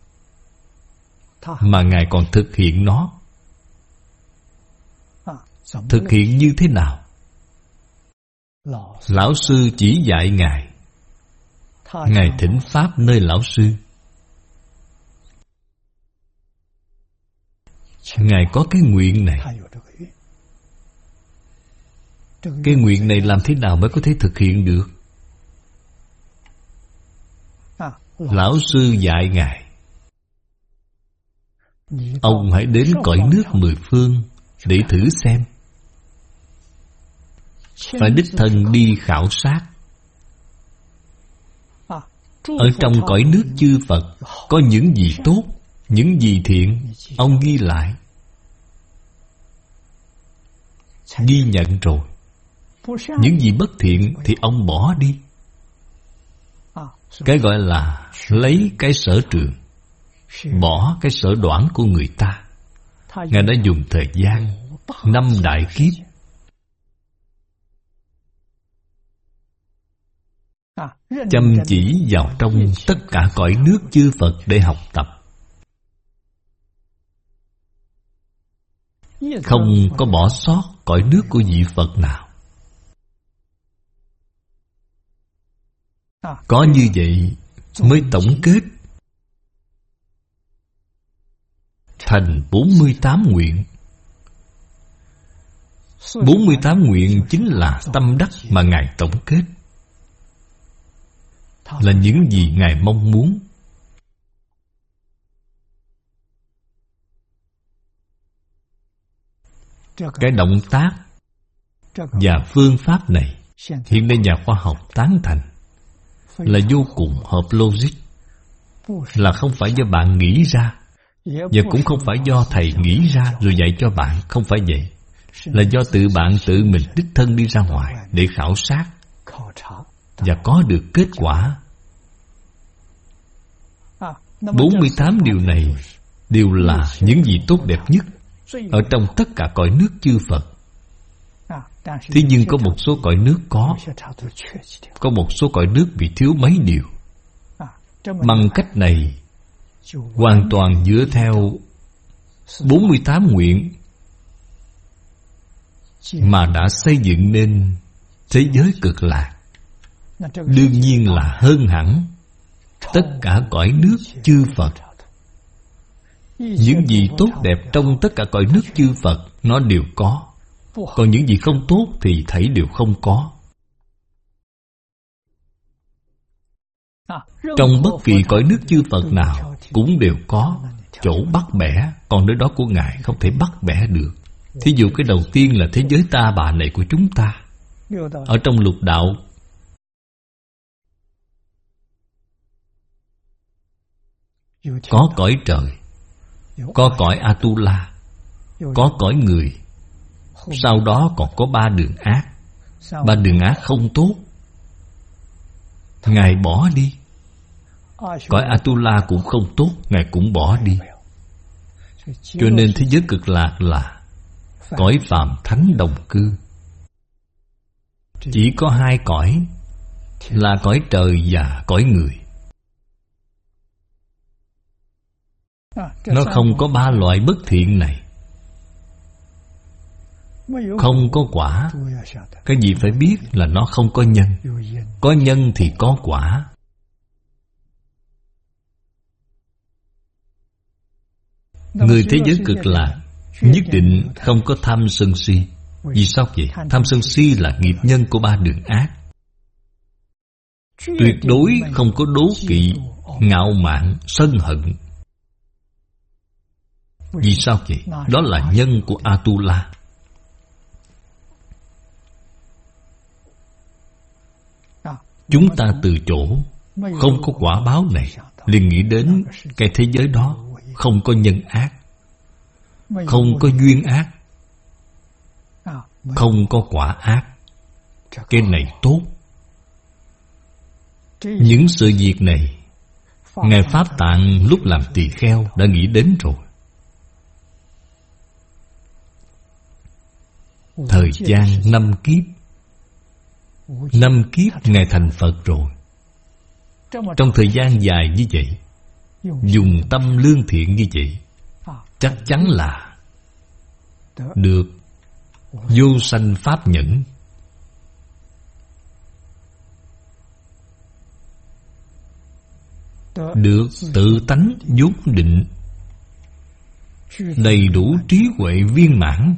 mà Ngài còn thực hiện nó. Thực hiện như thế nào? Lão sư chỉ dạy Ngài. Ngài thỉnh Pháp nơi Lão sư. Ngài có cái nguyện này. Cái nguyện này làm thế nào mới có thể thực hiện được? Lão sư dạy Ngài, ông hãy đến cõi nước mười phương để thử xem. Phải đích thân đi khảo sát. Ở trong cõi nước chư Phật có những gì tốt, những gì thiện, ông ghi lại. Ghi nhận rồi. Những gì bất thiện thì ông bỏ đi. Cái gọi là lấy cái sở trường, bỏ cái sở đoản của người ta. Ngài đã dùng thời gian 5 đại kiếp. Chăm chỉ vào trong tất cả cõi nước chư Phật để học tập. Không có bỏ sót cõi nước của vị Phật nào. Có như vậy mới tổng kết thành 48 nguyện. 48 nguyện chính là tâm đắc mà Ngài tổng kết. Là những gì Ngài mong muốn. Cái động tác và phương pháp này hiện nay nhà khoa học tán thành là vô cùng hợp logic, là không phải do bạn nghĩ ra, và cũng không phải do thầy nghĩ ra rồi dạy cho bạn. Không phải vậy, là do tự bạn tự mình đích thân đi ra ngoài để khảo sát và có được kết quả. 48 điều này đều là những gì tốt đẹp nhất ở trong tất cả cõi nước chư Phật. Thế nhưng có một số cõi nước có một số cõi nước bị thiếu mấy điều. Bằng cách này, hoàn toàn dựa theo 48 nguyện mà đã xây dựng nên thế giới cực lạc, đương nhiên là hơn hẳn tất cả cõi nước chư Phật. Những gì tốt đẹp trong tất cả cõi nước chư Phật nó đều có, còn những gì không tốt thì thảy đều không có. Trong bất kỳ cõi nước chư Phật nào cũng đều có chỗ bắt bẻ, còn nơi đó của Ngài không thể bắt bẻ được. Thí dụ cái đầu tiên là thế giới ta bà này của chúng ta. Ở trong lục đạo, có cõi trời, có cõi Atula, có cõi người. Sau đó còn có 3 đường ác. 3 đường ác không tốt, Ngài bỏ đi. Cõi Atula cũng không tốt, Ngài cũng bỏ đi. Cho nên thế giới cực lạc là cõi phàm thánh đồng cư. Chỉ có 2 cõi là cõi trời và cõi người. Nó không có 3 loại bất thiện này. Không có quả. Cái gì phải biết là nó không có nhân. Có nhân thì có quả. Người thế giới cực lạc nhất định không có tham sân si. Vì sao vậy? Tham sân si là nghiệp nhân của 3 đường ác. Tuyệt đối không có đố kỵ, ngạo mạn, sân hận. Vì sao vậy? Đó là nhân của Atula. Chúng ta từ chỗ không có quả báo này liền nghĩ đến cái thế giới đó không có nhân ác, không có duyên ác, không có quả ác. Cái này tốt. Những sự việc này Ngài Pháp Tạng lúc làm tỳ kheo đã nghĩ đến rồi. Thời gian 5 kiếp, 5 kiếp Ngài thành Phật rồi. Trong thời gian dài như vậy, dùng tâm lương thiện như vậy, chắc chắn là được vô sanh pháp nhẫn. Được tự tánh vốn định, đầy đủ trí huệ viên mãn.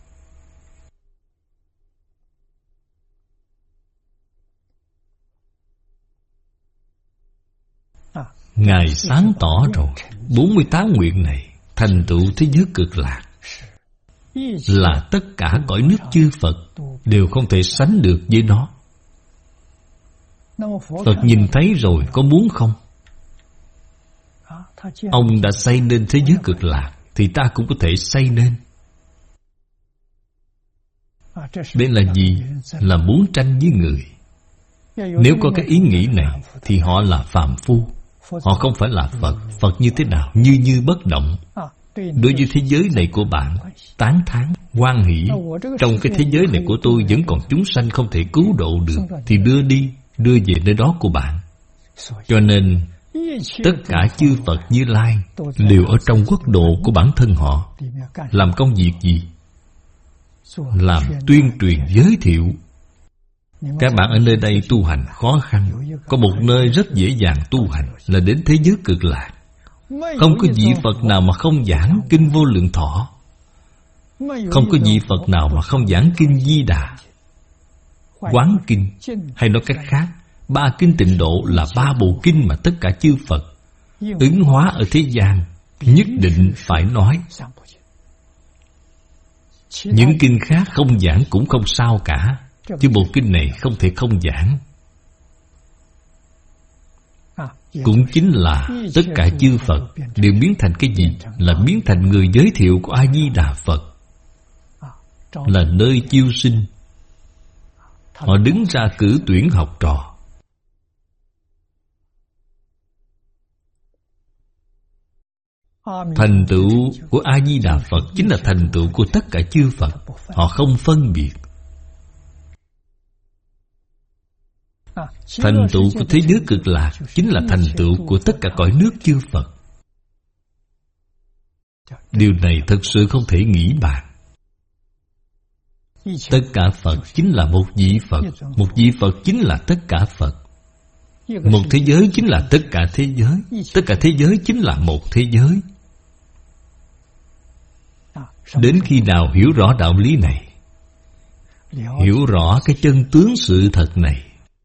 Ngài sáng tỏ rồi 48 nguyện này thành tựu thế giới cực lạc, là tất cả cõi nước chư Phật đều không thể sánh được với nó. Phật nhìn thấy rồi có muốn không? Ông đã xây nên thế giới cực lạc thì ta cũng có thể xây nên. Đây là gì? Là muốn tranh với người. Nếu có cái ý nghĩ này thì họ là phàm phu. Họ không phải là Phật. Phật như thế nào? Như bất động. Đối với thế giới này của bạn, tán thán, hoan hỷ. Trong cái thế giới này của tôi vẫn còn chúng sanh không thể cứu độ được, thì đưa về nơi đó của bạn. Cho nên tất cả chư Phật Như Lai đều ở trong quốc độ của bản thân họ. Làm công việc gì? Làm tuyên truyền giới thiệu. Các bạn ở nơi đây tu hành khó khăn, có một nơi rất dễ dàng tu hành là đến thế giới cực lạc. Không có vị Phật nào mà không giảng kinh Vô Lượng Thọ. Không có vị Phật nào mà không giảng kinh Di Đà, Quán Kinh. Hay nói cách khác, 3 kinh Tịnh Độ là 3 bộ kinh mà tất cả chư Phật ứng hóa ở thế gian nhất định phải nói. Những kinh khác không giảng cũng không sao cả, chứ bộ kinh này không thể không giảng. Cũng chính là tất cả chư Phật đều biến thành cái gì? Là biến thành người giới thiệu của A-di-đà Phật, là nơi chiêu sinh. Họ đứng ra cử tuyển học trò. Thành tựu của A-di-đà Phật chính là thành tựu của tất cả chư Phật. Họ không phân biệt. Thành tựu của thế giới cực lạc chính là thành tựu của tất cả cõi nước chư Phật. Điều này thật sự không thể nghĩ bàn. Tất cả Phật chính là một vị Phật. Một vị Phật chính là tất cả Phật. Một thế giới chính là tất cả thế giới. Tất cả thế giới chính là một thế giới. Đến khi nào hiểu rõ đạo lý này, hiểu rõ cái chân tướng sự thật này,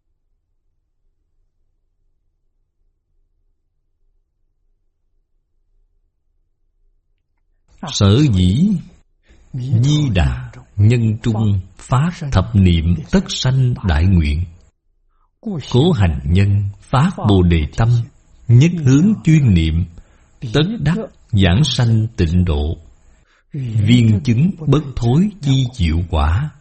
sở dĩ Di Đà nhân trung phát thập niệm tất sanh đại nguyện, cố hành nhân phát bồ đề tâm, nhất hướng chuyên niệm, tất đắc giảng sanh tịnh độ, viên chứng bất thối chi diệu quả.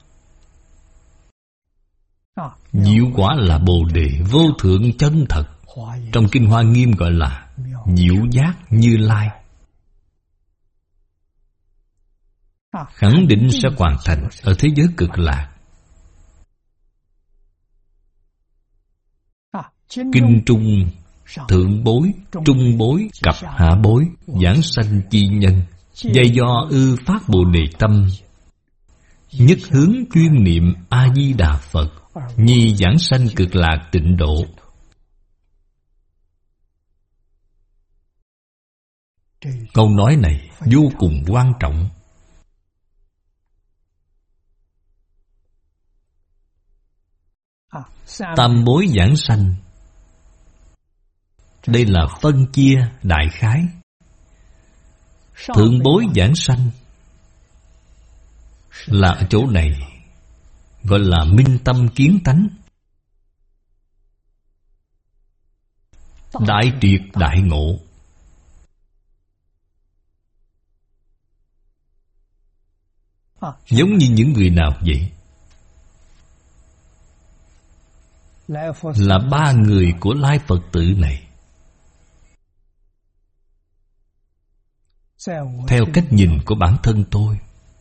Diệu quả là bồ đề vô thượng chân thật. Trong Kinh Hoa Nghiêm gọi là diệu giác Như Lai. Khẳng định sẽ hoàn thành ở thế giới cực lạc. Kinh Trung thượng bối, trung bối, cập hạ bối, giảng sanh chi nhân, dạy do ư phát bồ đề tâm, nhất hướng chuyên niệm A-di-đà Phật, nhi giảng sanh cực lạc tịnh độ. Câu nói này vô cùng quan trọng. Tam bối giảng sanh, đây là phân chia đại khái. Thượng bối giảng sanh là ở chỗ này, gọi là minh tâm kiến tánh. Đại triệt đại ngộ. Giống như những người nào vậy? Là ba người của Lai Phật tử này. Theo cách nhìn của bản thân tôi,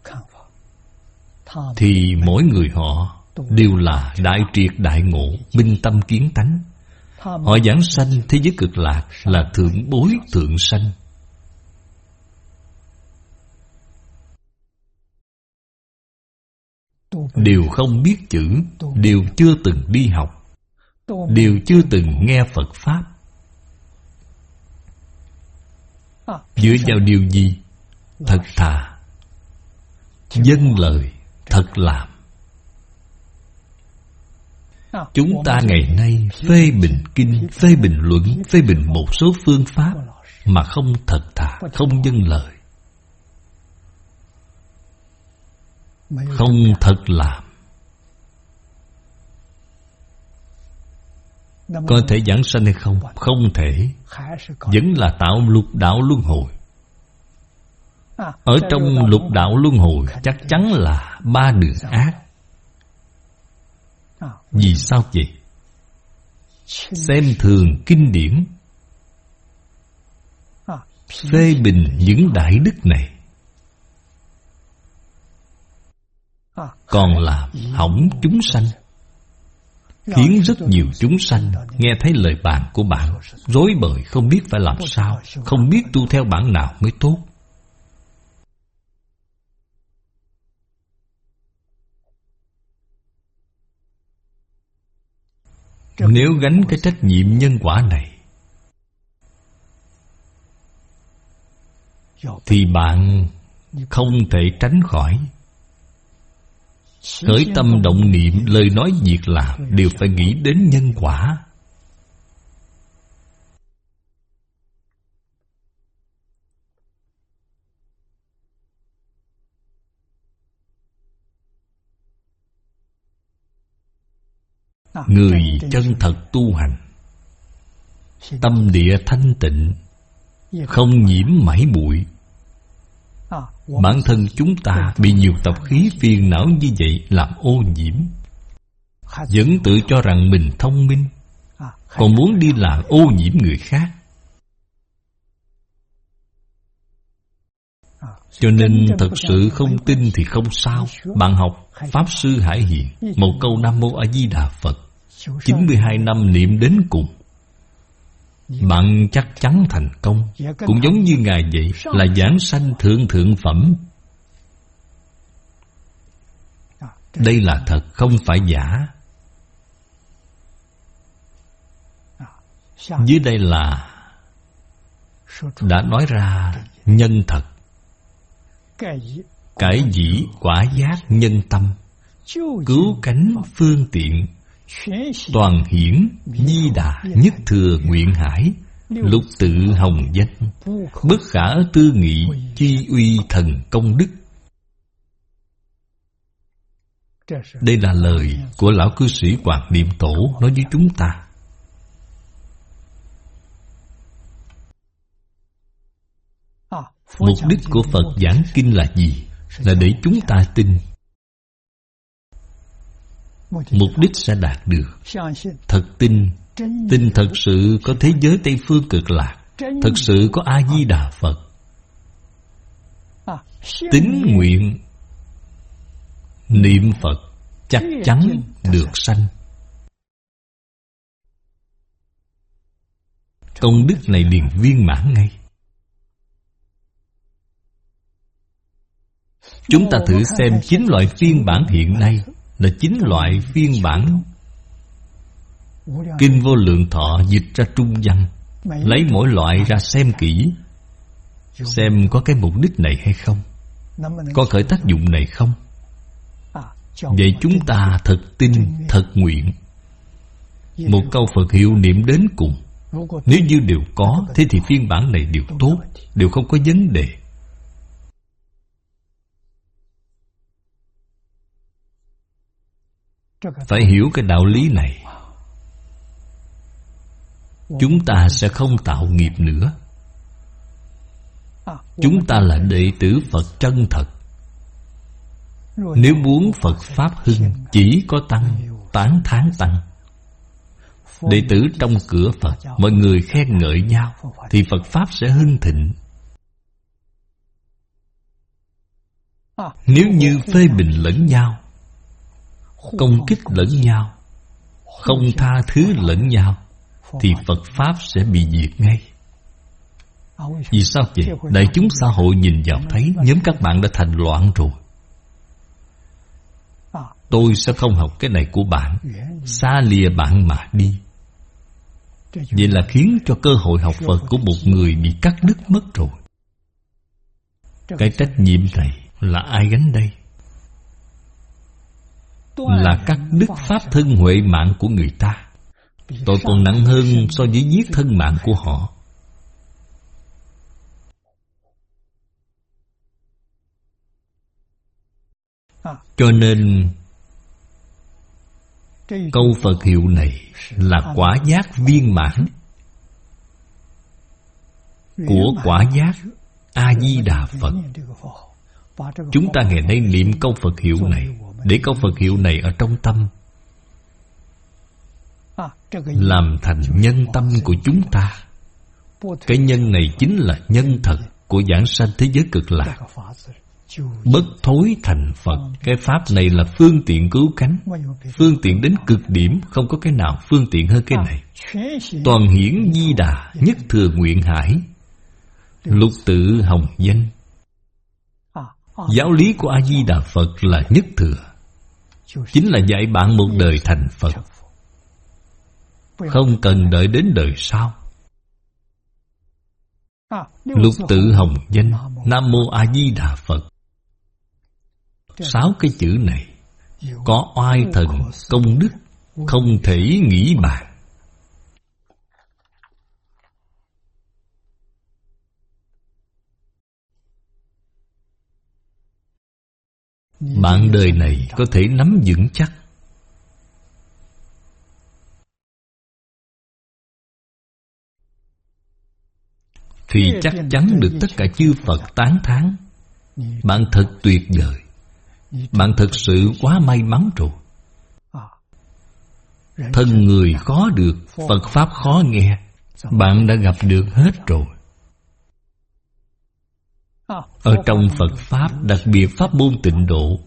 thì mỗi người họ đều là đại triệt đại ngộ, minh tâm kiến tánh. Họ giảng sanh thế giới cực lạc là thượng bối thượng sanh. Đều không biết chữ, đều chưa từng đi học, đều chưa từng nghe Phật Pháp. Dựa vào điều gì? Thật thà, dâng lời, thật làm. Chúng ta ngày nay phê bình kinh, phê bình luận, phê bình một số phương pháp mà không thật thà, không dâng lời, không thật làm. Có thể giảng sanh hay không? Không thể. Vẫn là tạo lục đạo luân hồi. Ở trong lục đạo luân hồi chắc chắn là ba đường ác. Vì sao vậy? Xem thường kinh điển, phê bình những đại đức này, còn làm hỏng chúng sanh, khiến rất nhiều chúng sanh nghe thấy lời bàn của bạn rối bời, không biết phải làm sao, không biết tu theo bản nào mới tốt. Nếu gánh cái trách nhiệm nhân quả này, thì bạn không thể tránh khỏi. Khởi tâm động niệm, lời nói việc làm đều phải nghĩ đến nhân quả. Người chân thật tu hành, tâm địa thanh tịnh, không nhiễm mảy bụi. Bản thân chúng ta bị nhiều tập khí phiền não như vậy làm ô nhiễm, vẫn tự cho rằng mình thông minh, còn muốn đi làm ô nhiễm người khác. Cho nên thật sự không tin thì không sao. Bạn học Pháp Sư Hải Hiền, một câu Nam Mô A Di Đà Phật, 92 năm niệm đến cùng, bạn chắc chắn thành công. Cũng giống như Ngài vậy, là giảng sanh thượng thượng phẩm. Đây là thật, không phải giả. Dưới đây là đã nói ra nhân thật, cải dĩ quả giác nhân tâm, cứu cánh phương tiện, toàn hiển di đà nhất thừa nguyện hải, lục tự hồng danh, bất khả tư nghị, chi uy thần công đức. Đây là lời của lão cư sĩ Hoàng Niệm Tổ nói với chúng ta. Mục đích của Phật giảng kinh là gì? Là để chúng ta tin. Mục đích sẽ đạt được. Thật tin, tin thật sự có thế giới Tây Phương Cực Lạc, thật sự có A Di Đà Phật. Tín nguyện niệm Phật chắc chắn được sanh. Công đức này liền viên mãn ngay. Chúng ta thử xem 9 loại phiên bản hiện nay là 9 loại phiên bản Kinh Vô Lượng Thọ dịch ra trung văn. Lấy mỗi loại ra xem kỹ, xem có cái mục đích này hay không, có khởi tác dụng này không. Vậy chúng ta thật tin, thật nguyện. Một câu Phật hiệu niệm đến cùng, nếu như đều có, thế thì phiên bản này đều tốt, đều không có vấn đề. Phải hiểu cái đạo lý này, chúng ta sẽ không tạo nghiệp nữa. Chúng ta là đệ tử Phật chân thật. Nếu muốn Phật Pháp hưng, chỉ có tăng, tán thán tăng. Đệ tử trong cửa Phật, mọi người khen ngợi nhau, thì Phật Pháp sẽ hưng thịnh. Nếu như phê bình lẫn nhau, công kích lẫn nhau, không tha thứ lẫn nhau, thì Phật Pháp sẽ bị diệt ngay. Vì sao vậy? Đại chúng xã hội nhìn vào thấy nhóm các bạn đã thành loạn rồi. Tôi sẽ không học cái này của bạn, xa lìa bạn mà đi. Vậy là khiến cho cơ hội học Phật của một người bị cắt đứt mất rồi. Cái trách nhiệm này là ai gánh đây? Là cắt đứt pháp thân huệ mạng của người ta. Tội còn nặng hơn so với giết thân mạng của họ. Cho nên câu Phật hiệu này là quả giác viên mãn của quả giác A Di Đà Phật. Chúng ta ngày nay niệm câu Phật hiệu này, để câu Phật hiệu này ở trong tâm, làm thành nhân tâm của chúng ta. Cái nhân này chính là nhân thật của giảng sanh thế giới cực lạc, bất thối thành Phật. Cái pháp này là phương tiện cứu cánh, phương tiện đến cực điểm, không có cái nào phương tiện hơn cái này. Toàn hiển di đà, nhất thừa nguyện hải, lục tự hồng danh. Giáo lý của A Di Đà Phật là nhất thừa, chính là dạy bạn một đời thành Phật, không cần đợi đến đời sau. Lục tự hồng danh, Nam Mô A Di Đà Phật. 6 cái chữ này có oai thần công đức không thể nghĩ bàn. Bạn đời này có thể nắm vững chắc, thì chắc chắn được tất cả chư Phật tán thán. Bạn thật tuyệt vời. Bạn thật sự quá may mắn rồi. Thân người khó được, Phật Pháp khó nghe, bạn đã gặp được hết rồi. Ở trong Phật Pháp, đặc biệt pháp môn Tịnh Độ,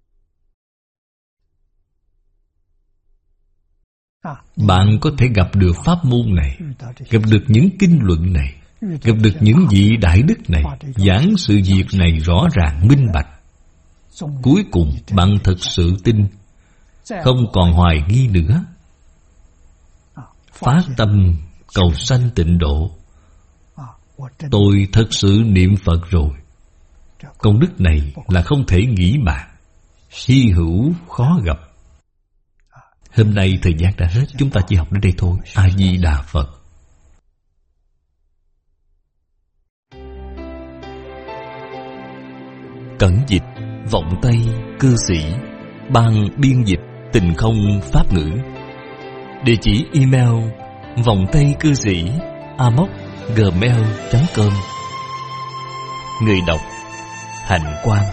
bạn có thể gặp được pháp môn này, gặp được những kinh luận này, gặp được những vị đại đức này, giảng sự việc này rõ ràng minh bạch. Cuối cùng bạn thật sự tin, không còn hoài nghi nữa. Phát tâm cầu sanh Tịnh Độ. Tôi thật sự niệm Phật rồi. Công đức này là không thể nghĩ bàn, hy hữu khó gặp. Hôm nay thời gian đã hết, chúng ta chỉ học đến đây thôi. A Di Đà Phật. Cẩn dịch Vọng Tây Cư Sĩ, ban biên dịch Tình Không Pháp Ngữ. Địa chỉ email vọng tây cư sĩ amos@gmail.com. Người đọc Hạnh Quang.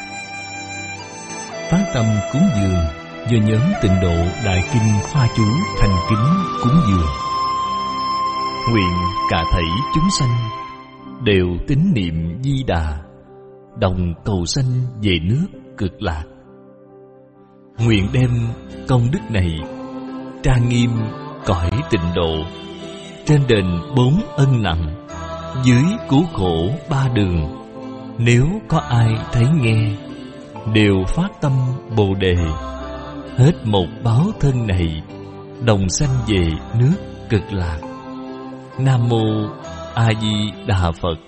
Phát tâm cúng dường do nhóm Tịnh Độ Đại Kinh Khoa Chú thành kính cúng dường. Nguyện cả thảy chúng sanh đều tín niệm Di Đà, đồng cầu sanh về nước Cực Lạc. Nguyện đem công đức này trang nghiêm cõi Tịnh Độ, trên đền 4 ân nặng, dưới cứu khổ 3 đường. Nếu có ai thấy nghe, đều phát tâm Bồ Đề, hết một báo thân này, đồng sanh về nước Cực Lạc. Nam Mô A Di Đà Phật.